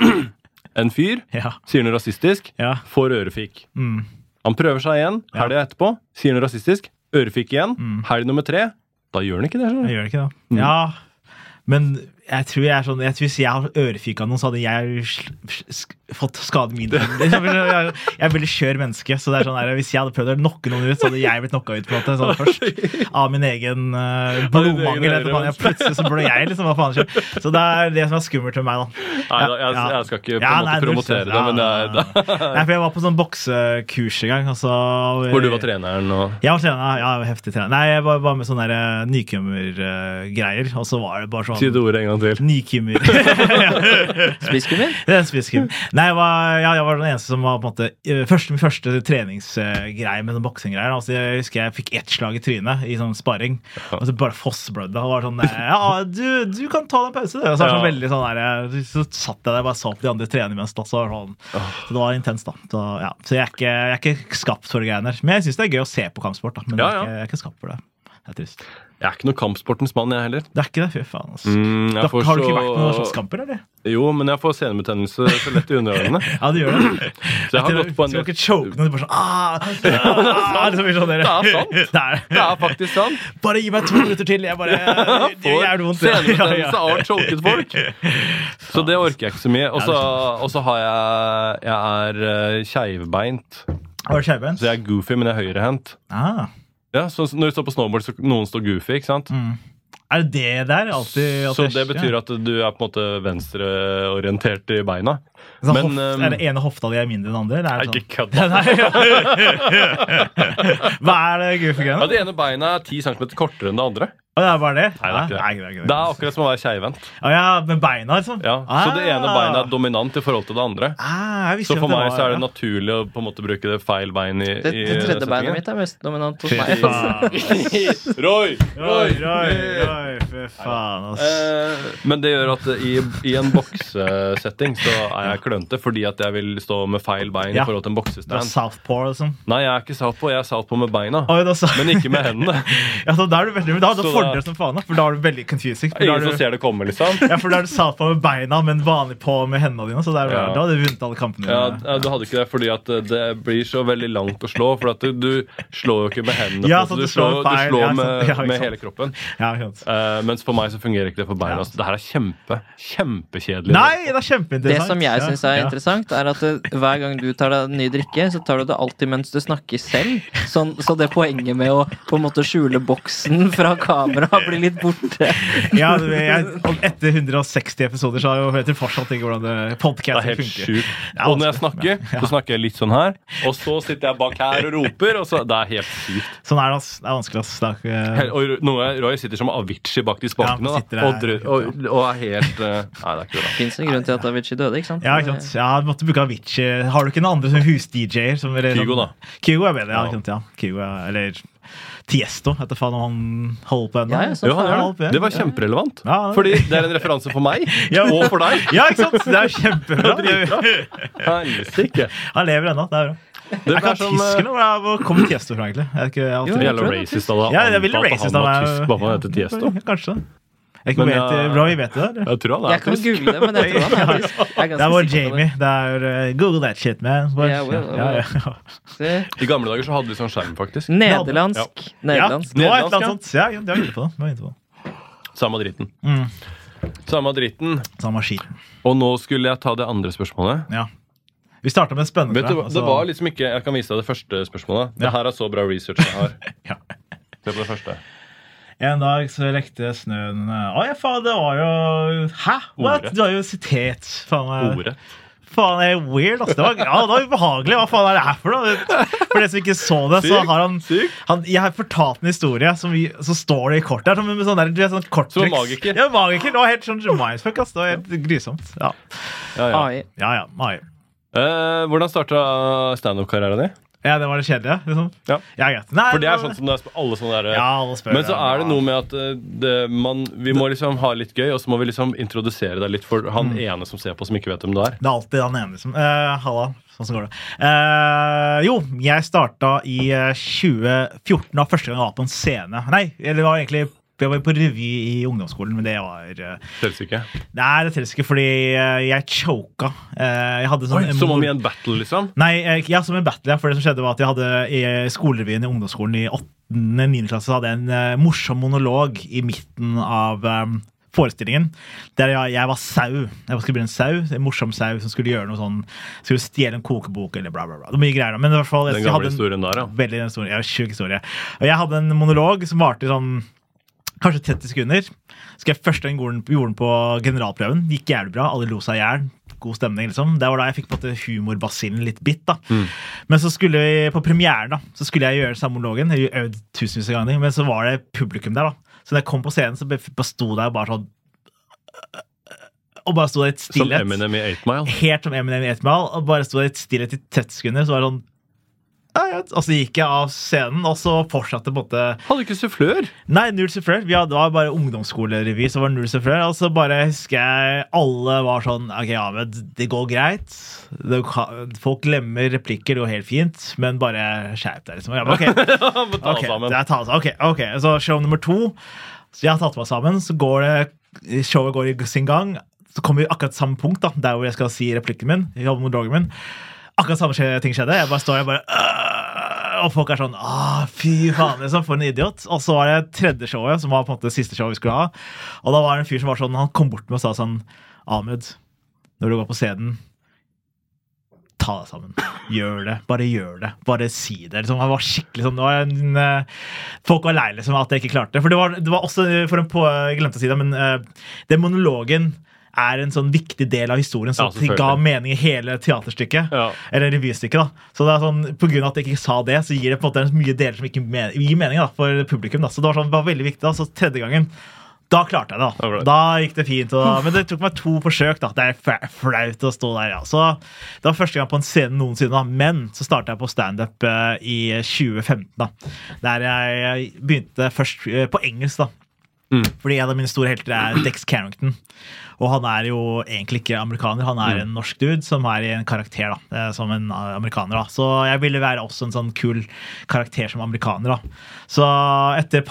[SPEAKER 1] En fyr sier noe rasistisk, får ørefik. Han prøver seg igjen, helgen etterpå, sier noe rasistisk, ørefik igjen, helg nummer 3, da gjør han ikke det.
[SPEAKER 2] Jeg gjør ikke det. Ja, men jeg tror jeg er sånn, hvis jeg har ørefik av noen, så hadde jeg fått skade min. Jeg er veldig skjør menneske, så det er sånn her, hvis jeg hadde prøvd å nokke noen ut, så hadde jeg blitt nokka ut på en måte, sånn først, av min egen blodmangel, plutselig så blod jeg, liksom, hva faen skjer. Så det er det som er skummelt med meg, da.
[SPEAKER 1] Nei, jeg skal ikke på en måte promotere det, men
[SPEAKER 2] Nei, for jeg var på sånn boksekurs en gang, altså,
[SPEAKER 1] hvor du var treneren og...
[SPEAKER 2] Jeg var treneren, jeg var heftig trener. Nei, jeg var bare med sånne nykommergreier, og så var det bare sånn...
[SPEAKER 1] Si det ordet en gang til.
[SPEAKER 2] Nykimmer.
[SPEAKER 3] Spisskimmer?
[SPEAKER 2] Det er en spisskimmer. Nei, jeg var den eneste som var på en måte min første treningsgreie med sånn boksing-greier. Altså, jeg husker jeg fikk ett slag i trynet i sånn sparring, og så bare fossblødde. Og var sånn, du kan ta deg en pause, det. Og så var det sånn veldig sånn der, så satt jeg der, bare så på de andre trenerne mens da, så det var intenst da. Så jeg er ikke skapt for det greiene der. Men jeg synes det er gøy å se på kampsport da, men jeg er ikke skapt for det. Det er trist.
[SPEAKER 1] Jeg er ikke noe kampsportens mann, jeg heller.
[SPEAKER 2] Det er ikke det, fy faen. Altså.
[SPEAKER 1] Har
[SPEAKER 2] du ikke vært noen slåsskamper, eller?
[SPEAKER 1] Jo, men jeg får senebetennelse så lett i underøynene.
[SPEAKER 2] Ja, du gjør det.
[SPEAKER 1] Så jeg har gått på en...
[SPEAKER 2] Du skal ikke choke når du bare sånn, det er sant. Det er
[SPEAKER 1] faktisk sant.
[SPEAKER 2] Bare gi meg 2 minutter til, jeg bare...
[SPEAKER 1] får senebetennelse av choket folk. Så det orker jeg ikke så mye. Og så har jeg er keivbeint.
[SPEAKER 2] Har du keivbeint?
[SPEAKER 1] Så jeg er goofy, men jeg er høyrehendt. Ja, så når du står på snowboard, så noen står goofy, ikke sant?
[SPEAKER 2] Er det der alltid?
[SPEAKER 1] Så det betyr at du er på en måte venstreorientert i beina.
[SPEAKER 2] Men, er det ene hofta di er mindre enn andre?
[SPEAKER 1] Nei,
[SPEAKER 2] sånn?
[SPEAKER 1] ikke kødda.
[SPEAKER 2] Hva er det goofy-greiene?
[SPEAKER 1] Ja, det ene beina er 10 cm kortere enn det andre.
[SPEAKER 2] Det er bare det?
[SPEAKER 1] Nei, det er ikke det. Det er akkurat som å være keivhendt.
[SPEAKER 2] Ja, med beina, liksom?
[SPEAKER 1] Ja, så det ene beinet er dominant i forhold til det andre. Så for meg så er det naturlig å på en måte bruke det feil bein i
[SPEAKER 3] det tredje beinet mitt er mest dominant hos meg.
[SPEAKER 1] Roy!
[SPEAKER 2] Fy faen, ass.
[SPEAKER 1] Men det gjør at i en boksesetting så er jeg klønte, fordi at jeg vil stå med feil bein i forhold til en boksestand.
[SPEAKER 2] Det er southpaw, liksom?
[SPEAKER 1] Nei, jeg er ikke southpaw, jeg er southpaw med beina. Men ikke med hendene.
[SPEAKER 2] Ja, så da er du veldig... Da fordrer som faen, for da er du veldig confusing.
[SPEAKER 1] Ingen som ser det komme, liksom.
[SPEAKER 2] Ja, for da er du satt på med beina, men vanlig på med hendene dine, så da hadde du vunnet alle kampene.
[SPEAKER 1] Ja, du hadde ikke det, fordi at det blir så veldig langt å slå, for at du slår jo ikke med hendene,
[SPEAKER 2] så
[SPEAKER 1] du slår med hele kroppen. Mens for meg så fungerer ikke det for beina. Det her er kjempekjedelig.
[SPEAKER 2] Nei, det er kjempeinteressant.
[SPEAKER 3] Det som jeg synes er interessant, er at hver gang du tar deg en ny drikke, så tar du det alltid mens du snakker selv. Så det poenget med å på en måte skjule boksen fra kamera blir litt borte.
[SPEAKER 2] Ja, etter 160 episoder så vet du fortsatt ikke hvordan podcasten funker.
[SPEAKER 1] Det er helt sjukt. Og når jeg snakker, så snakker jeg litt sånn her, og så sitter jeg bak her og roper, og så, det er helt sykt.
[SPEAKER 2] Sånn er det, det er vanskelig å snakke.
[SPEAKER 1] Og Roy sitter som Avicii bak de spakene, og er helt... Nei, det er ikke det.
[SPEAKER 3] Finns en grunn til at Avicii døde, ikke sant?
[SPEAKER 2] Ja, ikke sant. Ja, du måtte bruke Avicii. Har du ikke noen andre hus-DJ'er?
[SPEAKER 1] Kygo, da.
[SPEAKER 2] Kygo er bedre, ja. Kygo, eller... Tiesto, etter faen om han holder på ennå.
[SPEAKER 1] Ja, det var kjemperelevant. Fordi det er en referanse for meg og for deg.
[SPEAKER 2] Ja, ikke sant? Det er kjempebra. Han lever ennå, det er bra. Jeg kan tysk, eller hvor kommer Tiesto fra, egentlig?
[SPEAKER 1] Det gjelder racist av det.
[SPEAKER 2] Ja, det er veldig racist av meg.
[SPEAKER 1] Tysk, bare for han heter Tiesto.
[SPEAKER 2] Kanskje. Roy vet det der.
[SPEAKER 1] Jeg tror han er
[SPEAKER 3] Jeg kan google det, men jeg tror han er tysk.
[SPEAKER 2] Det er vår Jamie. Det er Google that shit, man.
[SPEAKER 1] I gamle dager så hadde vi sånn skjerm, faktisk.
[SPEAKER 3] Nederlandsk.
[SPEAKER 2] Nå er et eller annet sånt. Ja, det var inne på det.
[SPEAKER 1] Samme dritten. Samme dritten.
[SPEAKER 2] Samme skiten.
[SPEAKER 1] Og nå skulle jeg ta det andre spørsmålet.
[SPEAKER 2] Ja. Vi startet med spennende.
[SPEAKER 1] Det var liksom ikke... Jeg kan vise deg det første spørsmålet. Det her er så bra research jeg har. Se på det første.
[SPEAKER 2] En dag så lekte snøen faen, det var jo Hæ? What? Du har jo sitet
[SPEAKER 1] Ordet.
[SPEAKER 2] Faen, det weird, altså. Det var ubehagelig. Hva faen det her for noe? For det som ikke så det, så har jeg har fortalt en historie så står det i kortet her, med sånn der, du vet, sånn korttriks.
[SPEAKER 1] Som magiker.
[SPEAKER 2] Ja, magiker. Det var helt sånn mindfuck, ass. Det var helt grusomt.
[SPEAKER 3] AI.
[SPEAKER 2] Ja, AI.
[SPEAKER 1] Hvordan startet stand-up-karrieren din?
[SPEAKER 2] Ja, det var det kjedelige, liksom.
[SPEAKER 1] Ja.
[SPEAKER 2] Greit. Nei,
[SPEAKER 1] For det sånn som det alle sånne der.
[SPEAKER 2] Ja, alle spør.
[SPEAKER 1] Men så det noe med at vi må liksom ha litt gøy, og så må vi liksom introdusere deg litt for han ene som ser på, som ikke vet hvem du er.
[SPEAKER 2] Det alltid han ene, liksom. Halla, sånn går det. Jo, jeg startet i 2014 da første gang jeg var på en scene. Nei, det var egentlig jeg var på revy i ungdomsskolen, men det var
[SPEAKER 1] Tels ikke?
[SPEAKER 2] Nei, det tels ikke, fordi jeg choka. Jeg hadde sånn
[SPEAKER 1] som om i en battle, liksom?
[SPEAKER 2] Nei, ja, som en battle, ja. For det som skjedde var at jeg hadde i skolerevyen i ungdomsskolen i 8.-9. klasse, så hadde jeg en morsom monolog i midten av forestillingen, der jeg var sau. Jeg skulle bli en sau, en morsom sau som skulle gjøre noe sånn, skulle stjele en kokebok eller bla bla bla. Det var mye greier da, men i hvert fall
[SPEAKER 1] den gamle historien der, ja.
[SPEAKER 2] Veldig den historien, sjuk historie. Og jeg hadde en monolog som varte sånn kanskje 30 sekunder. Skal jeg første gang gjorde den på generalprøven. Gikk jævlig bra, alle lo seg ihjel. God stemning, liksom. Det var da jeg fikk på en måte humorbasillen litt bitt, da. Men så skulle vi på premieren, da, så skulle jeg gjøre samme monologen. Jeg øvde tusenvis av ganger, men så var det publikum der, da. Så da jeg kom på scenen, så sto der bare sånn og bare sto der et stillhet.
[SPEAKER 1] Som Eminem i 8 Mile?
[SPEAKER 2] Helt som Eminem i 8 Mile, og bare sto der et stillhet i 30 sekunder, så var det sånn og så gikk jeg av scenen, og så fortsatte på en måte.
[SPEAKER 1] Hadde du ikke sufflør?
[SPEAKER 2] Nei, null sufflør. Det var bare ungdomsskolerevy, så var det null sufflør. Og så bare husker jeg alle var sånn, ok, ja, men det går greit. Folk glemmer replikker, det går helt fint, men bare skjerp deg, liksom. Ja, ok, så show nummer 2. Så jeg har tatt meg sammen, så showet går i sin gang. Så kommer vi akkurat samme punkt, da, der hvor jeg skal si replikken min, i monologen min. Akkurat samme ting skjedde. Jeg bare står og folk sånn fy faen, liksom, for en idiot. Og så var det tredje showet, som var på en måte det siste showet vi skulle ha. Og da var det en fyr som var sånn, han kom bort med og sa sånn, Ahmed, når du går på scenen, ta deg sammen. Gjør det. Bare si det. Liksom, han var skikkelig sånn, det var folk var lei liksom at jeg ikke klarte det. For det var også, jeg glemte å si det, men den monologen en sånn viktig del av historien som ga mening i hele teaterstykket eller revystykket da. Så det sånn, på grunn av at jeg ikke sa det, så gir det på en måte mye deler som ikke gir mening da, for publikum da. Så det var veldig viktig da. Så tredje gangen, da klarte jeg det da. Da gikk det fint, men det tok meg 2 forsøk da. Det flaut å stå der, ja. Så det var første gang på en scene noensinne da. Men så startet jeg på stand-up i 2015 da. Der jeg begynte først på engelsk da. Fordi en av mine store helter Dex Carrington. Og han jo egentlig ikke amerikaner, han en norsk dude som i en karakter da, som en amerikaner da. Så jeg ville være også en sånn kul karakter som amerikaner da. Så etter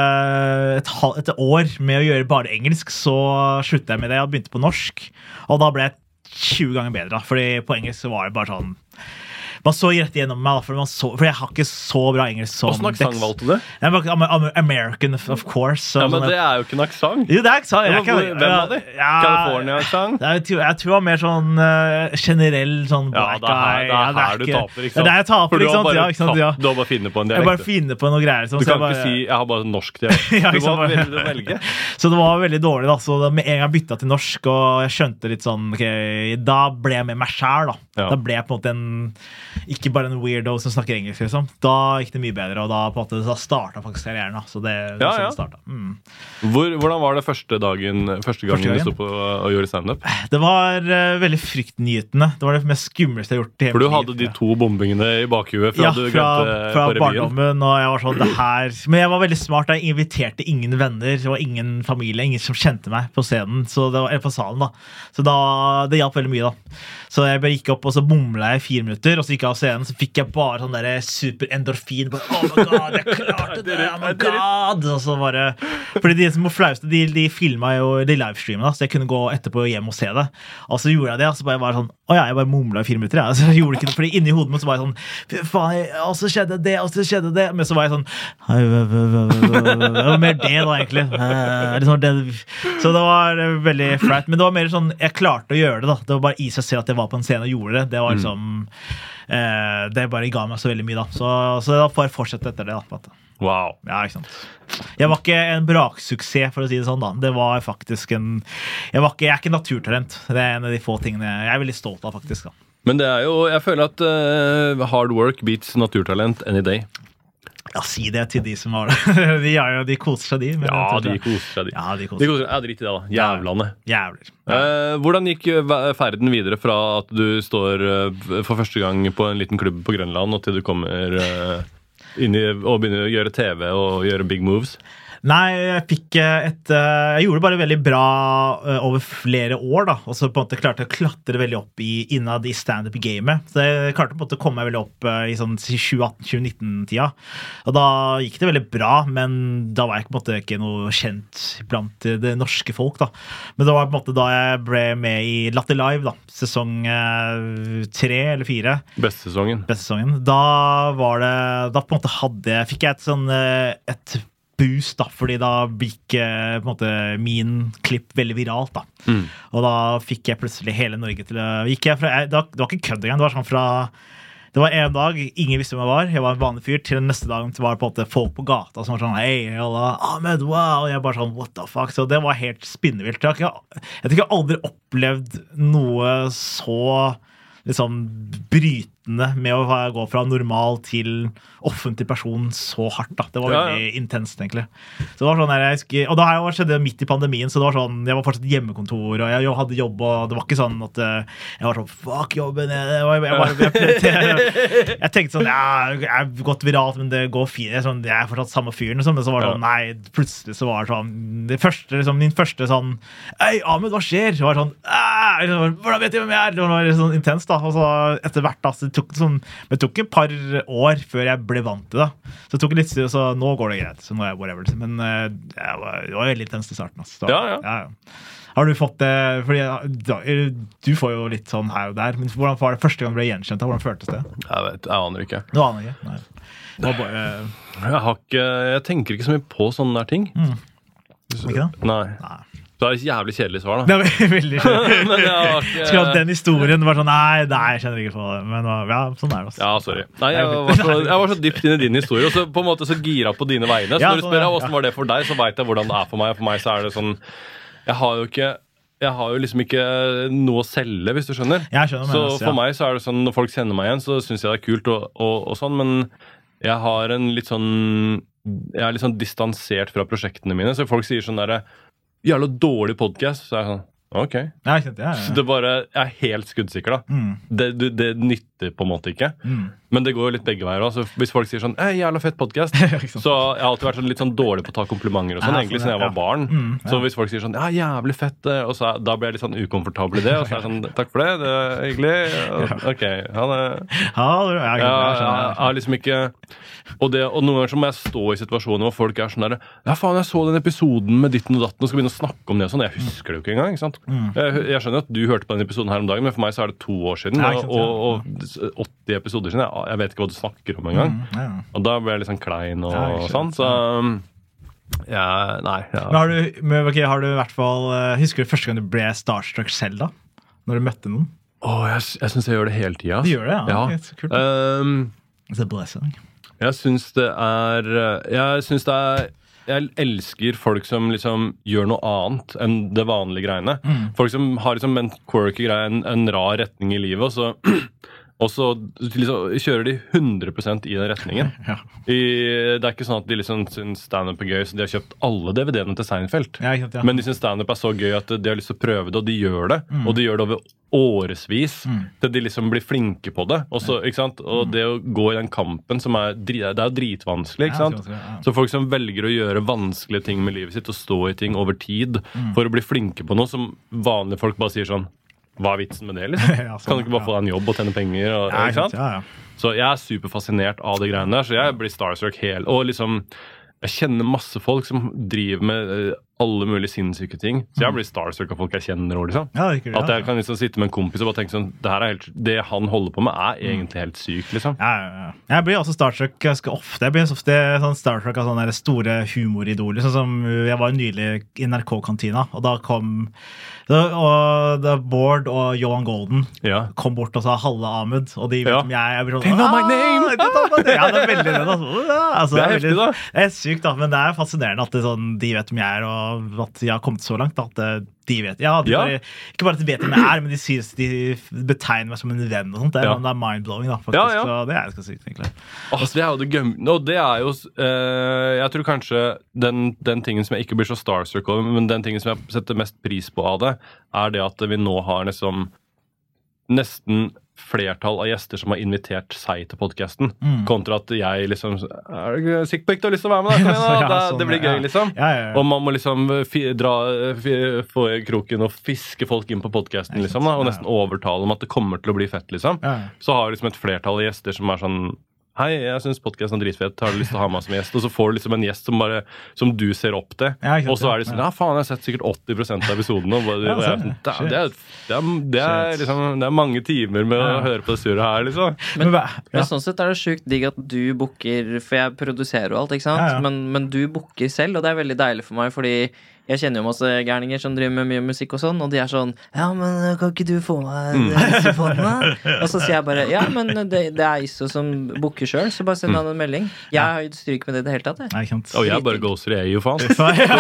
[SPEAKER 2] et år med å gjøre bare engelsk, så sluttet jeg med det. Jeg begynte på norsk, og da ble jeg 20 ganger bedre da. Fordi på engelsk så var det bare sånn man så rett igjennom meg, for jeg har ikke så bra engelsk som
[SPEAKER 1] Hvordan aksang valgte du?
[SPEAKER 2] American, of course. Så,
[SPEAKER 1] men det jo ikke en aksang.
[SPEAKER 2] Jo, det aksang.
[SPEAKER 1] Hvem var det? California-aksang?
[SPEAKER 2] Jeg tror det var mer sånn generell sånn black guy.
[SPEAKER 1] Det her du taper, ikke sant?
[SPEAKER 2] Det jeg taper, ikke sant?
[SPEAKER 1] Du har bare finnet på en dialekt.
[SPEAKER 2] Jeg bare finner på noe greier.
[SPEAKER 1] Du kan ikke si, jeg har bare norsk dialekt. Du må velge.
[SPEAKER 2] Så det var veldig dårlig da. Så med en gang jeg byttet til norsk, og jeg skjønte litt sånn, da ble jeg med meg selv da. Da ble jeg på en måte ikke bare en weirdo som snakker engelsk liksom. Da gikk det mye bedre, og da startet faktisk karrieren da. Så det sånn det startet.
[SPEAKER 1] Hvordan var det første gangen du stod på og gjorde stand-up? Det
[SPEAKER 2] var veldig fryktnyhetende. Det var det mest skumleste jeg har gjort.
[SPEAKER 1] For du hadde de 2 bombingene i bakhuet fra du glemte
[SPEAKER 2] fra barndommen, og jeg var sånn, det her men jeg var veldig smart, jeg inviterte ingen venner, det var ingen familie, ingen som kjente meg på scenen, så det var på salen da. Så det hjalp veldig mye da. Så jeg bare gikk opp, og så mumlet jeg 4 minutter, og så gikk jeg av scenen, så fikk jeg bare sånn der super endorfin, bare, oh my god, jeg klarte det, oh my god, og så bare, fordi de som var flauste, de filmet jo, de livestreamet da, så jeg kunne gå etterpå hjem og se det, og så gjorde jeg det, og så bare sånn, jeg bare mumlet i 4 minutter, ja. Så jeg gjorde ikke det, fordi inni hodet mitt så var jeg sånn, fy faen, og så skjedde det, men så var jeg sånn, det var mer det da egentlig, så det var veldig flaut, men det var mer sånn, jeg klarte å gjøre det da, det var bare i seg selv at jeg var på en scene og gjorde det var liksom det bare ga meg så veldig mye da, så da får jeg fortsette etter det da.
[SPEAKER 1] Wow.
[SPEAKER 2] Ja, ikke sant. Jeg var ikke en braksuksess, for å si det sånn da. Det var faktisk jeg er ikke naturtalent. Det er en av de få tingene jeg er veldig stolt av, faktisk da.
[SPEAKER 1] Men det er jo, jeg føler at hard work beats naturtalent any day.
[SPEAKER 2] Ja, si det til de som har det. De koser seg, de.
[SPEAKER 1] Ja, de koser seg, de.
[SPEAKER 2] Ja, de koser seg.
[SPEAKER 1] Ja, dritt i det da. Jævlane.
[SPEAKER 2] Jævler. Ja.
[SPEAKER 1] Hvordan gikk ferden videre fra at du står for første gang på en liten klubb på Grønland, og til du kommer inn og begynner å gjøre TV og gjøre big moves?
[SPEAKER 2] Nei, jeg gjorde det bare veldig bra over flere år da, og så på en måte klarte jeg å klatre veldig opp innad i stand-up-gamet. Så jeg klarte på en måte å komme meg veldig opp i sånn 2018-2019-tida. Og da gikk det veldig bra, men da var jeg på en måte ikke noe kjent blant det norske folk da. Men det var på en måte da jeg ble med i Latter Live da, sesong 3 eller 4.
[SPEAKER 1] Beste sesongen.
[SPEAKER 2] Da var det, da på en måte fikk jeg et boost da, fordi da gikk på en måte min klipp veldig viralt da. Og da fikk jeg plutselig hele Norge til det var ikke kødd engang, det var sånn det var en dag, ingen visste hvem jeg var en vanlig fyr, til den neste dagen var det på en måte folk på gata som var sånn, hei, alle, Ahmed, wow, og jeg bare sånn, what the fuck, så det var helt spinnevilt. Jeg tror jeg aldri opplevd noe så liksom brytende med å gå fra normal til offentlig person så hardt da. Det var veldig intenst egentlig. Så det var sånn og da skjedde det midt i pandemien, så det var sånn, jeg var fortsatt i hjemmekontor, og jeg hadde jobb, og det var ikke sånn at jeg var sånn, fuck jobben, jeg tenkte sånn, jeg har gått viralt, men det går fint, jeg er fortsatt samme fyren, men så var det sånn, nei, plutselig så var det sånn, min første sånn, hei, Ahmed, hva skjer? Det var sånn, hvordan vet jeg hvem jeg er? Det var sånn intenst da, og så etter hvert da, så det tok et par år før jeg ble vant til det. Så det tok litt tid, så nå går det greit. Så nå er jeg whatever. Men det var veldig intenst i starten. Altså. Ja. Har du fått det, fordi du får jo litt sånn her og der, men hvordan var det første gang du ble gjenkjent? Hvordan føltes det?
[SPEAKER 1] Jeg aner ikke.
[SPEAKER 2] Du aner ikke? Nei.
[SPEAKER 1] Jeg tenker ikke så mye på sånne der ting.
[SPEAKER 2] Ikke det?
[SPEAKER 1] Nei. Så det er et jævlig kjedelig svar da.
[SPEAKER 2] Det var veldig kjedelig. Skulle at den historien var sånn, nei, jeg kjenner ikke på det. Men ja, sånn er det også.
[SPEAKER 1] Ja, sorry. Nei, jeg var så dypt inn i din historie, og så på en måte så gira på dine vegne. Så når du spør hvordan var det for deg, så vet jeg hvordan det er for meg. For meg så er det sånn, jeg har jo liksom ikke noe å selge, hvis du skjønner. Så for meg så er det sånn, når folk kjenner meg igjen, så synes jeg det er kult og sånn, men jeg har jeg er litt sånn distansert fra prosjektene mine, så folk sier sånn der, jævla dårlig podcast, så er jeg sånn, ok. Så det bare er helt skuddsikker da. Det nytter på en måte ikke. Men det går jo litt begge veier også. Så hvis folk sier sånn, jævla fett podcast, så jeg har alltid vært litt sånn dårlig på å ta komplimenter og sånn, egentlig siden jeg var barn. Så hvis folk sier sånn, jævlig fett, og så da blir jeg litt sånn ukomfortabel i det, og så er jeg sånn, takk for det, det er hyggelig. Ok, jeg har liksom ikke, og noen ganger så må jeg stå i situasjoner hvor folk er sånn der, ja faen, jeg så den episoden med ditten og datten, og skal begynne å snakke om det og sånn, jeg husker det jo ikke engang, ikke sant? Jeg skjønner at du hørte på den episoden her om dagen, men for meg så er det 2 år siden, og 80 episoder siden, jeg vet ikke hva du snakker om en gang. Og da ble jeg litt sånn klein og sånn, så nei.
[SPEAKER 2] Men har du i hvert fall, husker du første gang du ble starstruck selv da? Når du møtte noen?
[SPEAKER 1] Jeg synes jeg gjør det hele tiden.
[SPEAKER 2] Du gjør det, ja. Så kult. It's a blessing.
[SPEAKER 1] Jeg synes det er jeg elsker folk som liksom gjør noe annet enn det vanlige greiene. Folk som har liksom en quirky greie, en rar retning i livet, og så liksom, kjører de 100% i den retningen. Det er ikke sånn at de liksom synes stand-up er gøy, så de har kjøpt alle DVD-ene til Seinfeld. Men de synes stand-up er så gøy at de har lyst til å prøve det, og de gjør det. Og de gjør det over åresvis, til de liksom blir flinke på det. Og, så, ikke sant? Og det å gå i den kampen som det er jo dritvanskelig, ikke sant? Så folk som velger å gjøre vanskelige ting med livet sitt, og stå i ting over tid, for å bli flinke på noe, som vanlige folk bare sier sånn, hva er vitsen med det, liksom? Kan du ikke bare få deg en jobb og tjene penger? Ikke sant? Så jeg er superfascinert av de greiene der, så jeg blir starstruck og liksom, jeg kjenner masse folk som driver med alle mulige sinnssyke ting. Så jeg blir starstruck av folk jeg kjenner også, liksom.
[SPEAKER 2] Ja, det er kult,
[SPEAKER 1] At jeg kan liksom sitte med en kompis og bare tenke sånn, det han holder på med egentlig helt sykt, liksom.
[SPEAKER 2] Ja. Jeg blir også starstruck ganske ofte. Jeg blir ofte sånn starstruck av sånne der store humoridoler. Sånn som jeg var nylig i NRK-kantina, og da kom Bård og Johan Golden kom bort og sa Halle Ahmed, og de vet om jeg blir sånn,
[SPEAKER 1] They know my name!
[SPEAKER 2] Ja, det er veldig det, altså.
[SPEAKER 1] Det er heftig, da.
[SPEAKER 2] Det er sykt, da, men det er fascinerende at de vet hvem jeg er, og at jeg har kommet så langt, at de vet. Bare, ikke bare at de vet hvem jeg er, men de betegner meg som en venn og sånt. Det er mind-blowing, da, faktisk. Så det er ganske sykt, egentlig.
[SPEAKER 1] Det er jo det gøy. Og det er jo jeg tror kanskje den tingen som jeg ikke blir så starstruck over, men den tingen som jeg setter mest pris på av det, er det at vi nå har nesten flertall av gjester som har invitert seg til podcasten, kontra at jeg liksom er du sikker på ikke du har lyst til å være med da? Det blir gøy, liksom. Og man må liksom få i kroken og fiske folk inn på podcasten, liksom, da, og nesten overtale om at det kommer til å bli fett, liksom. Så har vi liksom et flertall av gjester som er sånn hei, jeg synes podcasten er dritfett, har du lyst til å ha meg som gjest? Og så får du liksom en gjest som du ser opp til. Og så er det sånn, faen, jeg har sett sikkert 80% av episodene. Det er mange timer med å høre på det surret her, liksom.
[SPEAKER 3] Men sånn sett er det sjukt digg at du booker, for jeg produserer jo alt, ikke sant? Men du booker selv, og det er veldig deilig for meg, fordi jeg kjenner jo masse gærninger som driver med mye musikk og sånn, og de er sånn, ja, men kan ikke du få meg disse fondene? Og så sier jeg bare, ja, men det er ISO som booker selv, så bare send han en melding. Jeg har jo stryk med det i det hele tatt, jeg.
[SPEAKER 1] Og jeg bare ghoster jeg jo, faen.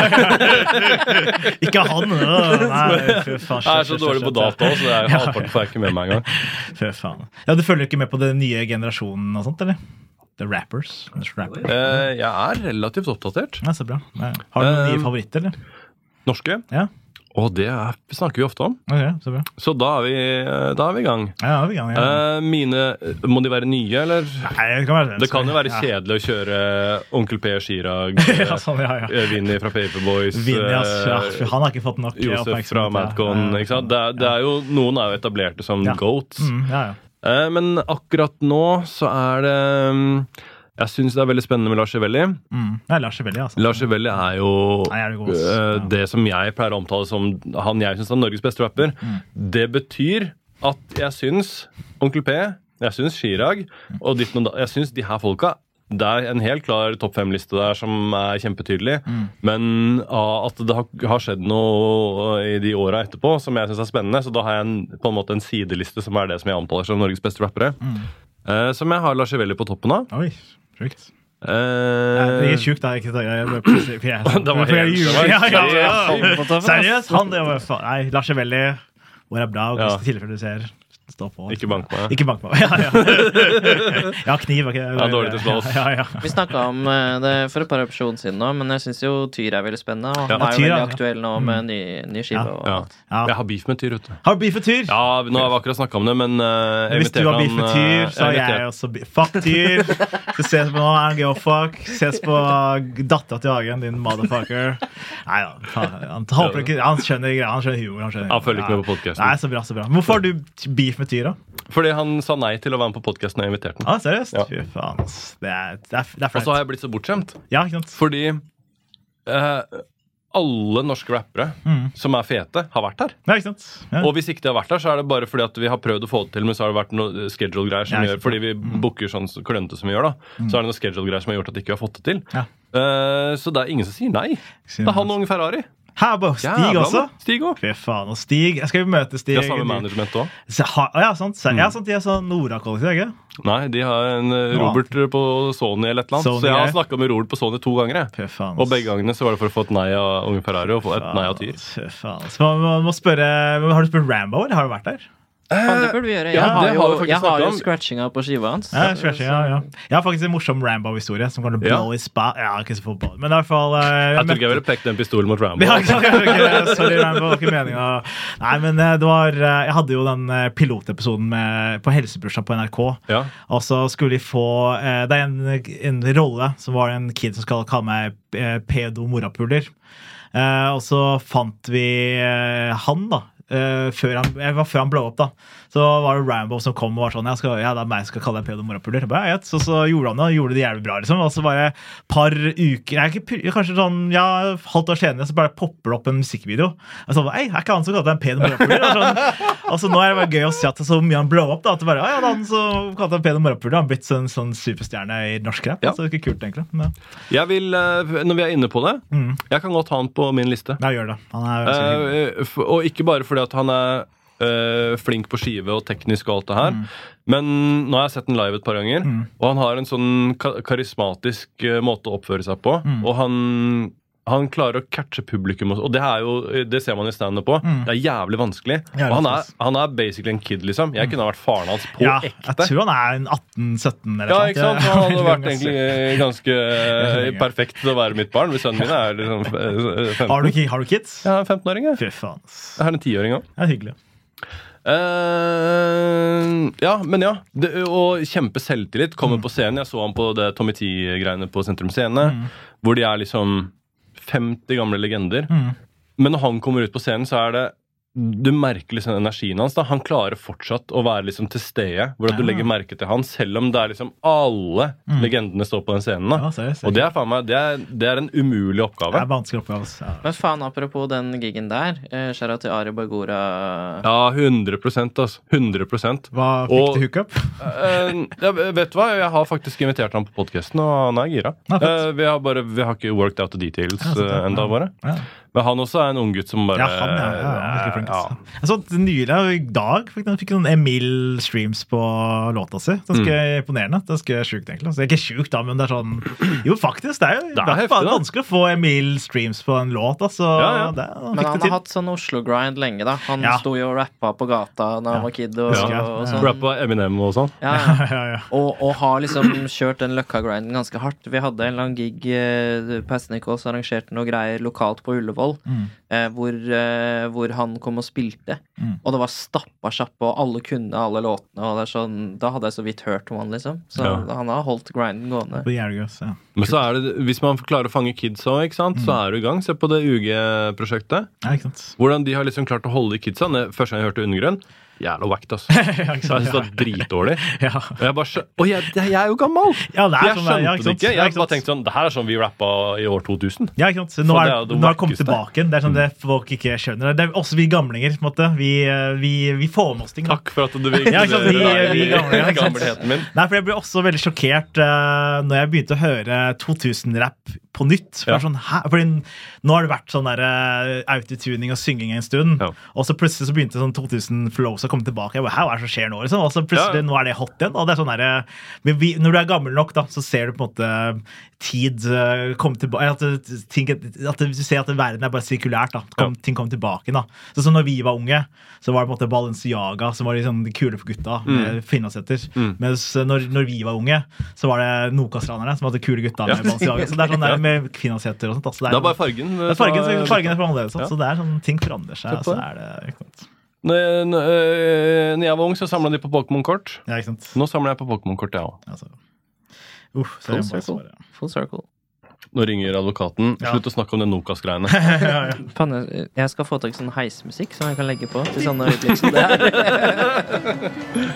[SPEAKER 2] Ikke han,
[SPEAKER 1] Jeg er så dårlig på data, så jeg halvparten får jeg ikke med meg en gang.
[SPEAKER 2] Fy faen. Ja, du følger ikke med på den nye generasjonen og sånt, eller? The rappers.
[SPEAKER 1] Jeg er relativt oppdatert.
[SPEAKER 2] Ja, så bra. Har du noen nye favoritter, eller?
[SPEAKER 1] Norske?
[SPEAKER 2] Ja.
[SPEAKER 1] Og det snakker vi ofte om.
[SPEAKER 2] Okay, så bra.
[SPEAKER 1] Så da er vi i gang.
[SPEAKER 2] Ja, vi er i gang, ja.
[SPEAKER 1] Mine, må de være nye, eller?
[SPEAKER 2] Nei, det kan
[SPEAKER 1] jo være kjedelig å kjøre Onkel P. Chirag, Vinny fra Paperboys,
[SPEAKER 2] Vinny, han har ikke fått nok
[SPEAKER 1] Josef fra Madcon, ikke sant? Det er jo, noen er jo etablerte som goats. Men akkurat nå så er det jeg synes det er veldig spennende med Lars Chiavelli.
[SPEAKER 2] Lars Chiavelli, altså.
[SPEAKER 1] Lars Chiavelli er jo det som jeg pleier å omtale som han jeg synes er Norges beste rapper. Det betyr at jeg synes Onkel P, jeg synes Chirag, og jeg synes de her folka, det er en helt klar topp 5-liste der som er kjempetydelig, men at det har skjedd noe i de årene etterpå som jeg synes er spennende, så da har jeg på en måte en sideliste som er det som jeg omtaler som Norges beste rappere. Som jeg har Lars Chiavelli på toppen av.
[SPEAKER 2] Oi, sjukt. Det er sjukt, da. Det var helt seriøst, nei, Lars Chiavelli, hvor er bra, og hvis det tilfellet du ser stå på.
[SPEAKER 1] Ikke bank meg.
[SPEAKER 2] Ikke bank meg, ja, kniv.
[SPEAKER 1] Dårlig til slåss.
[SPEAKER 3] Vi snakket om det for et par episoder siden nå, men jeg synes jo Tyr er veldig spennende, og han er jo veldig aktuell nå med ny skive.
[SPEAKER 1] Jeg har beef med Tyr, vet du.
[SPEAKER 2] Har du beef med Tyr?
[SPEAKER 1] Ja, nå har vi akkurat snakket om det, men
[SPEAKER 2] hvis du har beef med Tyr, så har jeg også beef. Fuck Tyr! Så ses på nå, I don't give a fuck. Ses på datteren til Hagen, din motherfucker. Nei da, han skjønner humor.
[SPEAKER 1] Han følger ikke med på podcasten.
[SPEAKER 2] Nei, så bra. Hvorfor har du beef med Tyr, da?
[SPEAKER 1] Fordi han sa nei til å være med på podcasten jeg inviterte den.
[SPEAKER 2] Seriøst? Fy faen, det er flaut.
[SPEAKER 1] Og så har jeg blitt så bortskjemt.
[SPEAKER 2] Ja, ikke sant?
[SPEAKER 1] Fordi alle norske rappere som er fete, har vært her.
[SPEAKER 2] Ja, ikke sant? Ja.
[SPEAKER 1] Og hvis ikke de har vært her, så er det bare fordi at vi har prøvd å få det til, men så har det vært noe schedule-greier som gjør, fordi vi booker sånn klønte som vi gjør da, så er det noe schedule-greier som har gjort at de ikke har fått det til. Så det er ingen som sier nei. Det er han og Unge Ferrari.
[SPEAKER 2] Her bare Stig også?
[SPEAKER 1] Stig også.
[SPEAKER 2] Fy faen, og Stig, jeg skal jo møte Stig.
[SPEAKER 1] De har samme management også.
[SPEAKER 2] Ja, sant. De er sånn Nora-kollektiv, ikke?
[SPEAKER 1] Nei, de har en Robert på Sony eller et eller annet. Så jeg har snakket med Robert på Sony 2 ganger. Og begge gangene så var det for å få et nei av Unge Ferrari og få et nei av Tyr.
[SPEAKER 2] Fy faen. Så man må spørre, har du spurt Rambo, eller har du vært der?
[SPEAKER 3] Det burde vi gjøre. Jeg har jo scratchinga på skiva hans.
[SPEAKER 2] Ja. Jeg har faktisk en morsom Rambo-historie som kan blow i spa. Ja, ikke så fotball. Men i hvert fall
[SPEAKER 1] jeg tror ikke jeg ville pekt den pistolen mot Rambo.
[SPEAKER 2] Sorry, Rambo, ikke meningen. Nei, men det var jeg hadde jo den pilotepisoden på helsebursdag på NRK. Og så skulle de få det er en rolle som var en kid som skal kalle meg pedo-morapuler. Og så fant vi han da før han blow up da, så var det Rambo som kom og var sånn, det er meg som skal kalle deg pedo-morapuler. Så gjorde han det, og gjorde det jævlig bra, liksom. Og så bare par uker, kanskje sånn, halvt år senere, så bare popper det opp en musikkvideo. Og så var det, er ikke han som kalte deg en pedo-morapuler? Og så nå er det bare gøy å se at det så mye han blow up, da, at det bare, han som kalte deg pedo-morapuler, han har blitt sånn superstjerne i norsk rap. Så det er ikke kult, egentlig. Men,
[SPEAKER 1] jeg vil, når vi er inne på det, jeg kan godt ha han på min liste.
[SPEAKER 2] Ja, gjør det. Han
[SPEAKER 1] og ikke bare fordi at han er flink på skive og teknisk og alt det her, men nå har jeg sett den live et par ganger, og han har en sånn karismatisk måte å oppføre seg på, og han klarer å catche publikum, og det ser man i stand-up på. Det er jævlig vanskelig, og han er basically en kid, liksom. Jeg kunne ha vært faren hans på ekte.
[SPEAKER 2] Jeg tror han er en 18-17 eller
[SPEAKER 1] ikke sant? Han hadde vært egentlig ganske perfekt til å være mitt barn, hvis sønnen min er liksom 15.
[SPEAKER 2] Har du kids?
[SPEAKER 1] Ja, 15-åring.
[SPEAKER 2] Fy faen.
[SPEAKER 1] Jeg har en 10-åring også.
[SPEAKER 2] Det er hyggelig.
[SPEAKER 1] Og kjempe selvtillit, kommer på scenen. Jeg så han på det Tommy T-greiene på Sentrum Scene, hvor de er liksom 50 gamle legender. Men når han kommer ut på scenen, så er det du merker liksom energien hans da. Han klarer fortsatt å være liksom til stede, hvor du legger merke til han, selv om det er liksom alle legendene står på den scenen da. Og det er faen meg, det er en umulig oppgave.
[SPEAKER 2] Det er vanskelig oppgave.
[SPEAKER 3] Men faen, apropos den giggen der, kjære til Ari Bargora.
[SPEAKER 1] Ja, 100%, altså. 100%.
[SPEAKER 2] Hva fikk du hookup?
[SPEAKER 1] Vet du hva? Jeg har faktisk invitert han på podcasten, og han er gira. Vi har ikke worked out the details enda bare. Men han også er en ung gutt som bare...
[SPEAKER 2] Ja, han Jeg så nylig, i dag fikk noen Emil streams på låta si. Det er ganske imponerende. Det er ganske sjukt, egentlig. Så det er ikke sjukt da, men det er sånn... Jo, faktisk, det er jo vanskelig å få Emil streams på en låt, altså.
[SPEAKER 3] Men han har hatt sånn Oslo-grind lenge, da. Han sto jo og rappa på gata når han var kid. Og sånn.
[SPEAKER 1] Rappa Eminem og sånn.
[SPEAKER 3] Og har liksom kjørt den løkka-grinden ganske hardt. Vi hadde en lang gig, Pass Nichols arrangerte noe greier lokalt på Ullevål, hvor han kom og spilte, og det var stappa kjappe, og alle kunne alle låtene, og det er sånn, da hadde jeg så vidt hørt om han, liksom. Så han har holdt grinden gående.
[SPEAKER 1] Men så er det, hvis man klarer å fange kids også, ikke sant, så er du i gang. Se på det UG-prosjektet. Hvordan de har liksom klart å holde kidsa. Første gang jeg hørte Undergrunn, jævla whacked, altså. Jeg synes det var dritdårlig. Og jeg bare jeg er jo gammel! Jeg skjønte det ikke. Jeg bare tenkte sånn, det her er sånn vi rappa i år 2000.
[SPEAKER 2] Ja, ikke sant. Nå har det kommet tilbake. Det er sånn det folk ikke skjønner. Det er også vi gamlinger, på en måte. Vi får med oss ting.
[SPEAKER 1] Takk for at du vil
[SPEAKER 2] vi gamlinger.
[SPEAKER 1] Gammelheten min.
[SPEAKER 2] Nei, for jeg ble også veldig sjokkert når jeg begynte å høre 2000-rapp på nytt. Fordi nå har det vært sånn der autotuning og synging en stund, og så plutselig så begynte sånn 2000-flows å komme tilbake. Jeg bare, hva er det som skjer nå? Liksom? Og så plutselig, nå er det hot igjen. Og det er sånn der, når du er gammel nok, da, så ser du på en måte tid komme tilbake, at du ser at verden er bare sirkulært, da. Ting kommer tilbake, da. Så når vi var unge, så var det på en måte Balenciaga som var liksom de kule for gutta, med finlandssetter. Mens når vi var unge, så var det Nokas-ranerne som var de kule gutta med Balenciaga. Så det er sånn der med finlandssetter og sånt.
[SPEAKER 1] Det er bare fargen.
[SPEAKER 2] Fargen er for annerledes, så det er sånn, ting forandrer seg, så er det ikke sant.
[SPEAKER 1] Når jeg var ung, så samlet de på Pokémon-kort.
[SPEAKER 2] Ja, ikke sant.
[SPEAKER 1] Nå samler jeg på Pokémon-kort, jeg også.
[SPEAKER 3] Full circle.
[SPEAKER 1] Nå ringer advokaten. Slutt å snakke om den Nokas-greiene.
[SPEAKER 3] Panne, jeg skal få tak i sånn heismusikk som jeg kan legge på til sånne øyeblikk som det her.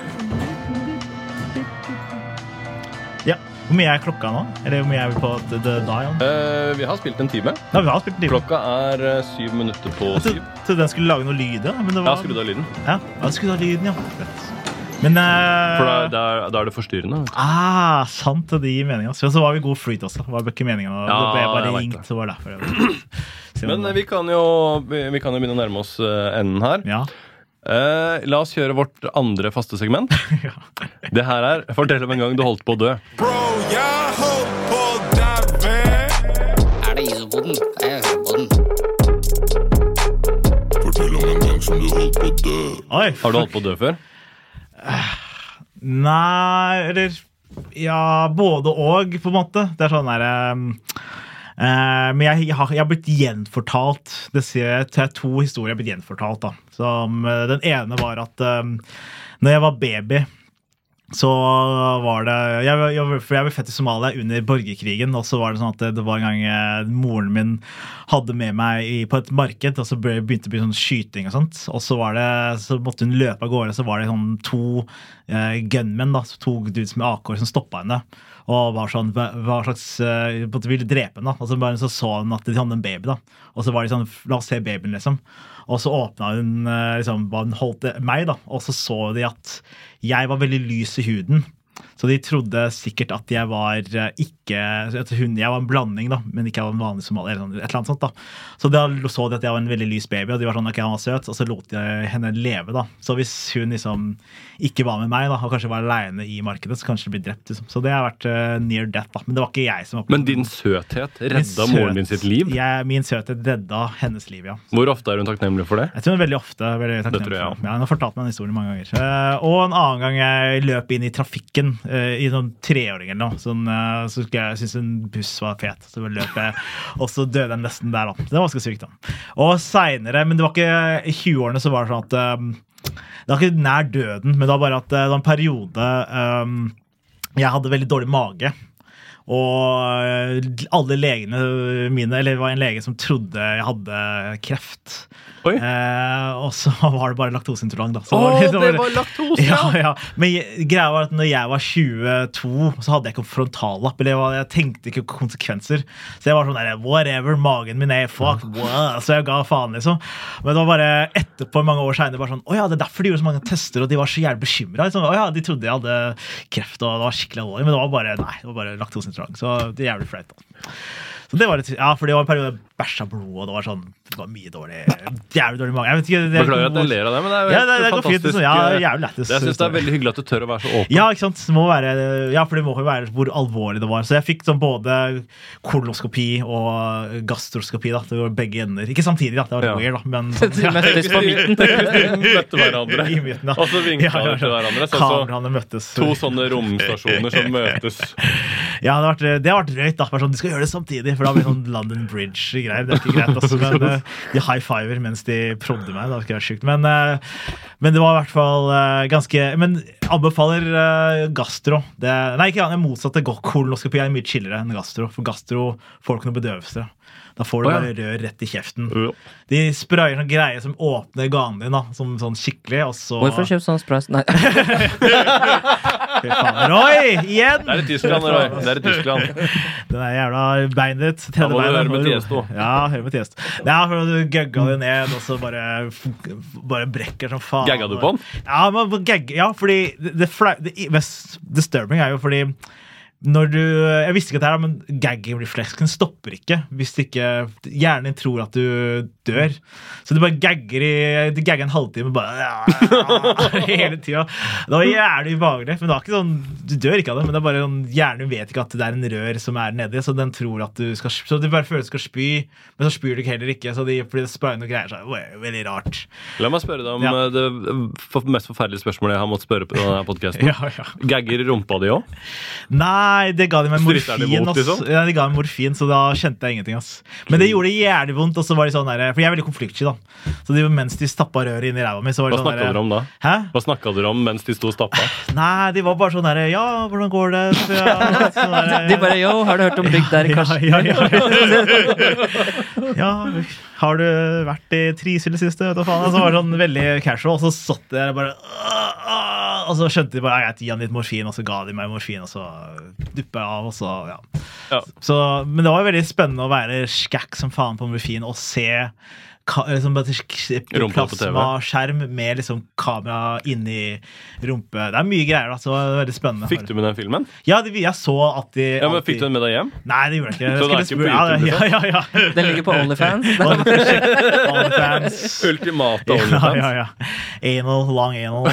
[SPEAKER 2] Hvor mye er klokka nå? Eller hvor mye er vi på The Dial?
[SPEAKER 1] Vi har spilt en time.
[SPEAKER 2] Vi har spilt en time.
[SPEAKER 1] Klokka er 7 minutter på 7.
[SPEAKER 2] Så den skulle lage noe lyd, ja? Men det var...
[SPEAKER 1] Ja, skrudd av lyden.
[SPEAKER 2] Ja, skrudd av lyden, ja. Men,
[SPEAKER 1] for da er det forstyrrende.
[SPEAKER 2] Sant, det gir meningen. Så var vi god flyt også. Det var ikke meningen. Det ble bare ringt, så var det derfor.
[SPEAKER 1] Men vi kan jo begynne å nærme oss enden her.
[SPEAKER 2] Ja.
[SPEAKER 1] La oss kjøre vårt andre faste segment. Det her er fortell om en gang du holdt på å dø.
[SPEAKER 4] Bro, jeg holdt på å dø.
[SPEAKER 5] Er det isopoden? Jeg er isopoden.
[SPEAKER 4] Fortell om en gang som du holdt på å dø.
[SPEAKER 1] Har du holdt på å dø før?
[SPEAKER 2] Nei, eller både og, på en måte. Det er sånn der men jeg har blitt gjenfortalt. Det er 2 historier jeg har blitt gjenfortalt da. Den ene var at når jeg var baby, så var det for jeg ble født i Somalia under borgerkrigen, og så var det sånn at det var en gang moren min hadde med meg på et marked, og så begynte det å bli sånn skyting og sånt, og så måtte hun løpe av gårde, så var det sånn 2 gunmen da, 2 dudes med AK som stoppet henne, og var sånn, hva slags ville drepe henne da, og så hun at de hadde en baby da, og så var de sånn, la oss se babyen liksom, og så åpnet hun liksom, hun holdt meg da, og så de at jeg var veldig lys i huden, så de trodde sikkert at jeg var jeg var en blanding da, men ikke jeg var en vanlig somalier, et eller annet sånt da. Så da så de at jeg var en veldig lys baby, og de var sånn, ok, han var søt, og så lot de henne leve da. Så hvis hun liksom ikke var med meg da, og kanskje var alene i markedet, så kanskje det blir drept liksom. Så det har vært near death da, men det var ikke jeg som
[SPEAKER 1] Men din søthet redda moren din sitt liv?
[SPEAKER 2] Min søthet redda hennes liv, ja.
[SPEAKER 1] Hvor ofte hun takknemlig for det?
[SPEAKER 2] Jeg tror hun veldig ofte veldig takknemlig for det. Ja, hun har fortalt meg den historien mange ganger. Og en annen gang jeg løp inn i trafikken i sånn 3-åring eller noe, så jeg synes en buss var fet, så løp jeg, og så døde jeg nesten der da. Det var ganske sykt da. Og senere, men det var ikke i 20-årene, så var det sånn at det var ikke nær døden, men det var bare at det var en periode jeg hadde veldig dårlig mage, og alle legene mine, eller det var en lege som trodde jeg hadde kreft. Og så var det bare laktoseintolerant da.
[SPEAKER 1] Det var laktose!
[SPEAKER 2] Ja. Men greia var at når jeg var 22, så hadde jeg ikke frontallapp, eller jeg tenkte ikke konsekvenser. Så jeg var sånn der, whatever, magen min fuck, wow. Så jeg ga faen liksom. Men det var bare etterpå mange år senere, bare sånn, åja, det derfor de gjorde så mange tester, og de var så jævlig bekymret. Liksom. Åja, de trodde jeg hadde kreft, og det var skikkelig alvorlig, men det var bare laktoseintolerant. Så det er jævlig flaut da. Så det var for det var en periode jeg bæsja blod, og det var mye dårlig, jævlig dårlig mage. Jeg vet ikke,
[SPEAKER 1] beklager at jeg ler av det, men det er jo fantastisk.
[SPEAKER 2] Jævlig lættis.
[SPEAKER 1] Jeg synes det er veldig hyggelig at du tør å være så åpen.
[SPEAKER 2] Ja, ikke sant? Det må være, for det må jo være hvor alvorlig det var. Så jeg fikk sånn både kolonoskopi og gastroskopi da, det var begge ender. Ikke samtidig da, det var weird da, men
[SPEAKER 3] De møttes på midten.
[SPEAKER 1] Møtte hverandre.
[SPEAKER 2] I midten da.
[SPEAKER 1] Og så vinket de til hverandre.
[SPEAKER 2] Kameraene møttes.
[SPEAKER 1] 2 sånne romstasjoner som møtes.
[SPEAKER 2] Ja, det har vært røyt da, bare sånn, de skal gjøre det samtidig, for da blir det sånn London Bridge-greier, det er ikke greit altså, men de high-fiver mens de prodde meg, det var ikke vært sykt, men det var i hvert fall ganske, men anbefaler gastro, nei ikke jeg motsatte kolonoskopi mye chillere enn gastro, for gastro får ikke noe bedøvelse. Da får du bare rør rett i kjeften. De sprayer sånn greier som åpner ganen din da, sånn skikkelig, og så...
[SPEAKER 3] Hvorfor kjøpt sånn sprays? Nei.
[SPEAKER 2] Roy, igjen!
[SPEAKER 1] Det er i Tyskland, Roy. Det er i Tyskland.
[SPEAKER 2] Den er jævla beinet.
[SPEAKER 1] Da må du høre med Tiesto.
[SPEAKER 2] Ja, høre med Tiesto. Det er for at du gagga det ned, og så bare brekker som faen.
[SPEAKER 1] Gagga du på den?
[SPEAKER 2] Ja, fordi det mest disturbing er jo fordi jeg visste ikke at det her, men gagging-refleksen stopper ikke hvis ikke hjernen din tror at du dør. Så du bare gagger en halvtime bare hele tiden. Det var jævlig ubehagelig, men det var ikke sånn, du dør ikke av det, men det er bare sånn, hjernen vet ikke at det er en rør som er nedi, så den tror at du skal, så du bare føler du skal spy, men så spyr du ikke heller ikke, så fordi det sprayer noe greier, så det er veldig rart.
[SPEAKER 1] La meg spørre deg om det mest forferdelige spørsmålet jeg har måttet spørre på denne podcasten.
[SPEAKER 2] Ja.
[SPEAKER 1] Gagger rumpa di også?
[SPEAKER 2] Nei, det ga de meg morfin.
[SPEAKER 1] Liksom?
[SPEAKER 2] Ja, de ga meg morfin, så da kjente jeg ingenting. Men det gjorde det jævlig vondt, og så var de sånn der, for jeg er veldig konfliktsky da. Så mens de stappet røret inn i ræva mi, så var det
[SPEAKER 1] Hva
[SPEAKER 2] sånn der.
[SPEAKER 1] Hva snakket dere om da?
[SPEAKER 2] Hæ?
[SPEAKER 1] Hva snakket dere om mens de sto og stappet?
[SPEAKER 2] Nei, de var bare sånn der, ja, hvordan går det?
[SPEAKER 3] De bare, yo, har du hørt om Bygd der i Karsten?
[SPEAKER 2] Ja, har du vært i Trysil det siste? Så var det sånn veldig casual, og så satt jeg bare, og så skjønte de bare, jeg gir litt morfin, og så ga de meg morfin, og så duppet jeg av, og så, ja. Så, men det var veldig spennende å være skakk som faen på morfin, og se liksom plasmaskjerm med liksom kamera inni rumpe. Det er mye greier da, så det var veldig spennende.
[SPEAKER 1] Fikk du med den filmen?
[SPEAKER 2] Ja, jeg så at de...
[SPEAKER 1] Ja, men fikk du den med deg hjem?
[SPEAKER 2] Nei, det gjorde jeg ikke.
[SPEAKER 1] Så det er ikke på YouTube?
[SPEAKER 2] Ja.
[SPEAKER 3] Den ligger på OnlyFans?
[SPEAKER 2] OnlyFans.
[SPEAKER 1] Ultimate OnlyFans?
[SPEAKER 2] Ja. Anal, long anal.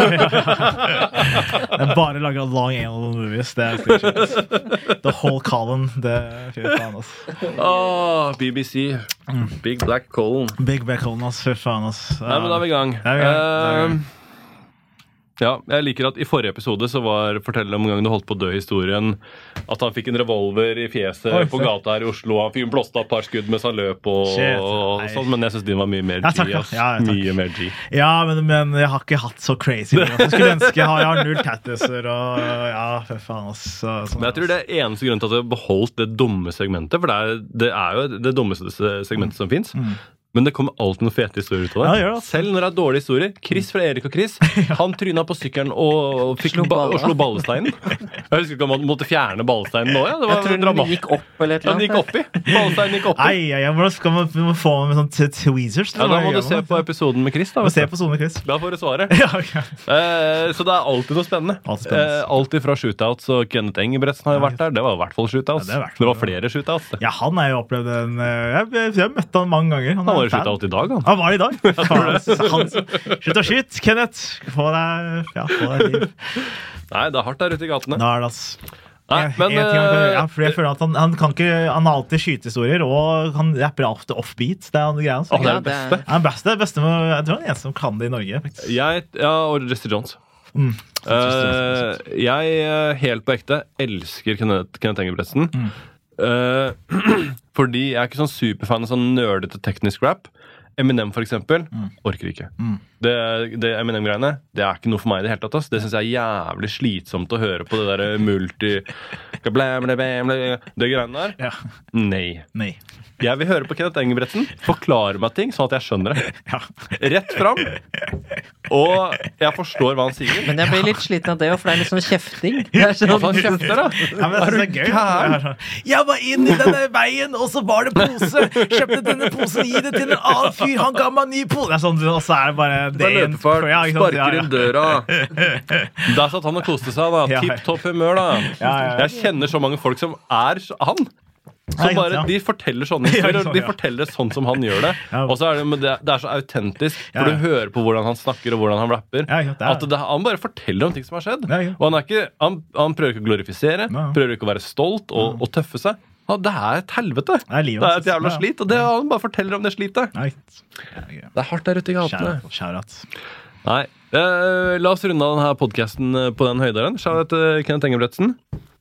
[SPEAKER 2] Jeg bare lager long anal movies, det er skikkelig. The whole column, det er fy faen, altså.
[SPEAKER 1] BBC. Big Black Column.
[SPEAKER 2] Big Black Column, fy faen, altså.
[SPEAKER 1] Nei, men da er vi i gang. Ja, jeg liker at i forrige episode så fortell om en gang du holdt på å dø historien, at han fikk en revolver i fjeset på gata her i Oslo, han fikk blåst av et par skudd mens han løp og sånn, men jeg synes din var mye mer G, mye mer G.
[SPEAKER 2] Ja, men jeg har ikke hatt så crazy. Jeg skulle ønske jeg har 0 tattiser og for faen altså.
[SPEAKER 1] Men jeg tror det er eneste grunn til at du har beholdt det dumme segmentet, for det er jo det dummeste segmentet som finnes. Men det kommer alltid noen fete historier ut av det.
[SPEAKER 2] Ja,
[SPEAKER 1] selv når det er dårlige historier. Chris fra Erik og Chris, han tryna på sykkelen og slo ballesteinen. Jeg husker ikke om han måtte fjerne ballesteinen nå. Ja. Det var
[SPEAKER 3] jeg tror den gikk opp eller et eller annet.
[SPEAKER 1] Den gikk oppi. Ballesteinen gikk oppi.
[SPEAKER 2] Hvordan skal man få med sånn tweezers?
[SPEAKER 1] Ja, da må du se på episoden med Chris. Da får du svaret. Så det er alltid noe spennende. Alltid fra shootouts, og Kenneth Engebretsen har jo vært der. Det var i hvert fall shootouts. Det var flere shootouts.
[SPEAKER 2] Ja, han har jo opplevd jeg har møtt han mange ganger.
[SPEAKER 1] Han var shootout i dag, han.
[SPEAKER 2] Han var i dag. Slutt å skyte, Kenneth. Få deg liv.
[SPEAKER 1] Nei, det er hardt der ute i gatene.
[SPEAKER 2] Da er det, ass.
[SPEAKER 1] Nei, men
[SPEAKER 2] for jeg føler at han kan ikke. Han har alltid skytehistorier, og han rapper alltid offbeat. Det er greia hans.
[SPEAKER 1] Det er det beste.
[SPEAKER 2] Jeg tror han er den eneste som kan det i Norge.
[SPEAKER 1] Og Jesse Jones. Jeg, helt på ekte, elsker Kenneth Engebretsen. Fordi jeg er ikke sånn superfan av sånn nerdete teknisk rap. Eminem for eksempel, orker ikke. Det Eminem-greiene, det er ikke noe for meg i det hele tatt. Det synes jeg er jævlig slitsomt å høre på, det der multi det greiene der. Nei. Jeg vil høre på Kenneth Engebretsen forklare meg ting sånn at jeg skjønner det. Rett fram. Og jeg forstår hva han sier.
[SPEAKER 3] Men jeg blir litt sliten av det, for det er litt sånn kjefting. Det er sånn
[SPEAKER 1] han kjefter, da.
[SPEAKER 2] Ja, men det er gøy. Jeg var inn i denne veien, og så var det pose. Kjøpte denne posen, gi det til en annen fyr. Han ga meg en ny pose. Det er sånn, og så er det bare det
[SPEAKER 1] løpefart, sparker inn døra. Der satt han og koste seg, da. Tipp-topp humør, da. Jeg kjenner så mange folk som er han. Så bare, de forteller sånne historier, de forteller det sånn som han gjør det. Og så er det er så autentisk, for du hører på hvordan han snakker og hvordan han rapper, at han bare forteller om ting som har skjedd. Og han prøver ikke å glorifisere, prøver ikke å være stolt og tøffe seg. Det er et helvete. Det er et jævla slit, og han bare forteller om det slitet. Det er hardt der ute i gatene. Nei, la oss runde av denne podcasten på den høyderen. Shout til Kenneth Engebretsen.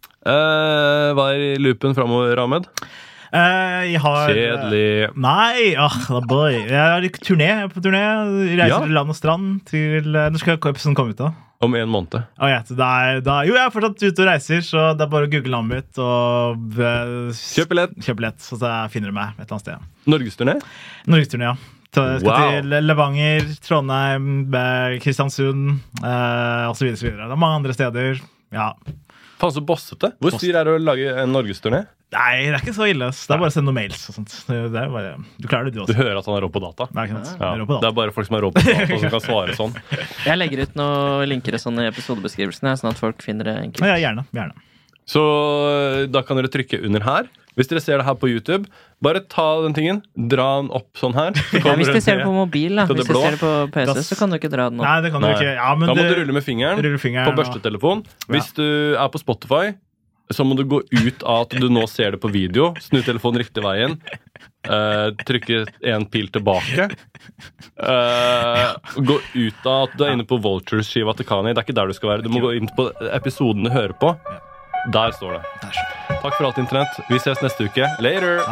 [SPEAKER 1] Hva er i loopen fremover, Ahmed?
[SPEAKER 2] Jeg har
[SPEAKER 1] Kjedelig.
[SPEAKER 2] Nei, boy. Jeg er på turné. Reiser til land og strand. Når skal episoden komme ut da?
[SPEAKER 1] Om 1 måned.
[SPEAKER 2] Jo, jeg er fortsatt ute og reiser, så det er bare å google navnet mitt og
[SPEAKER 1] Kjøp billett.
[SPEAKER 2] Så finner du meg et eller annet sted.
[SPEAKER 1] Norgesturné,
[SPEAKER 2] ja. Skal til Levanger, Trondheim, Kristiansund og så videre. Det er mange andre steder.
[SPEAKER 1] Faen så bossete. Hvor styr er det å lage en norgesturné?
[SPEAKER 2] Nei, det er ikke så ille. Det er bare å sende noen mails og sånt. Det er bare, du klarer det, du også.
[SPEAKER 1] Du hører at han er rå på data. Det er bare folk som er rå på data som kan svare sånn.
[SPEAKER 3] Jeg legger ut noen linker i sånne episodebeskrivelsene, sånn at folk finner det enkelt.
[SPEAKER 2] Ja, gjerne.
[SPEAKER 1] Så da kan dere trykke under her. Hvis dere ser det her på YouTube, bare ta den tingen, dra den opp sånn her.
[SPEAKER 3] Hvis du ser det på mobil, da. Hvis du ser det på PC, så kan du ikke dra den opp.
[SPEAKER 2] Nei, det kan du ikke.
[SPEAKER 1] Da må du rulle med fingeren på børstetelefon. Hvis du er på Spotify, så må du gå ut av at du nå ser det på video, snu telefonen riktig veien, trykke en pil tilbake, gå ut av at du er inne på Vultures skiva til Kanye. Det er ikke der du skal være. Du må gå inn på episoden du hører på. Der står det. Takk for alt, internett. Vi ses neste uke. Later!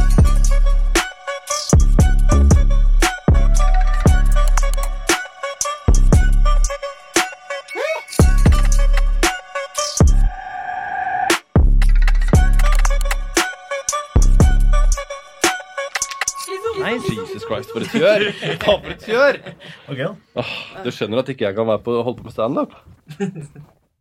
[SPEAKER 1] Jesus Christ, for et kjør! For et kjør!
[SPEAKER 2] Okay.
[SPEAKER 1] Du skjønner at ikke jeg kan holde på med stand-up?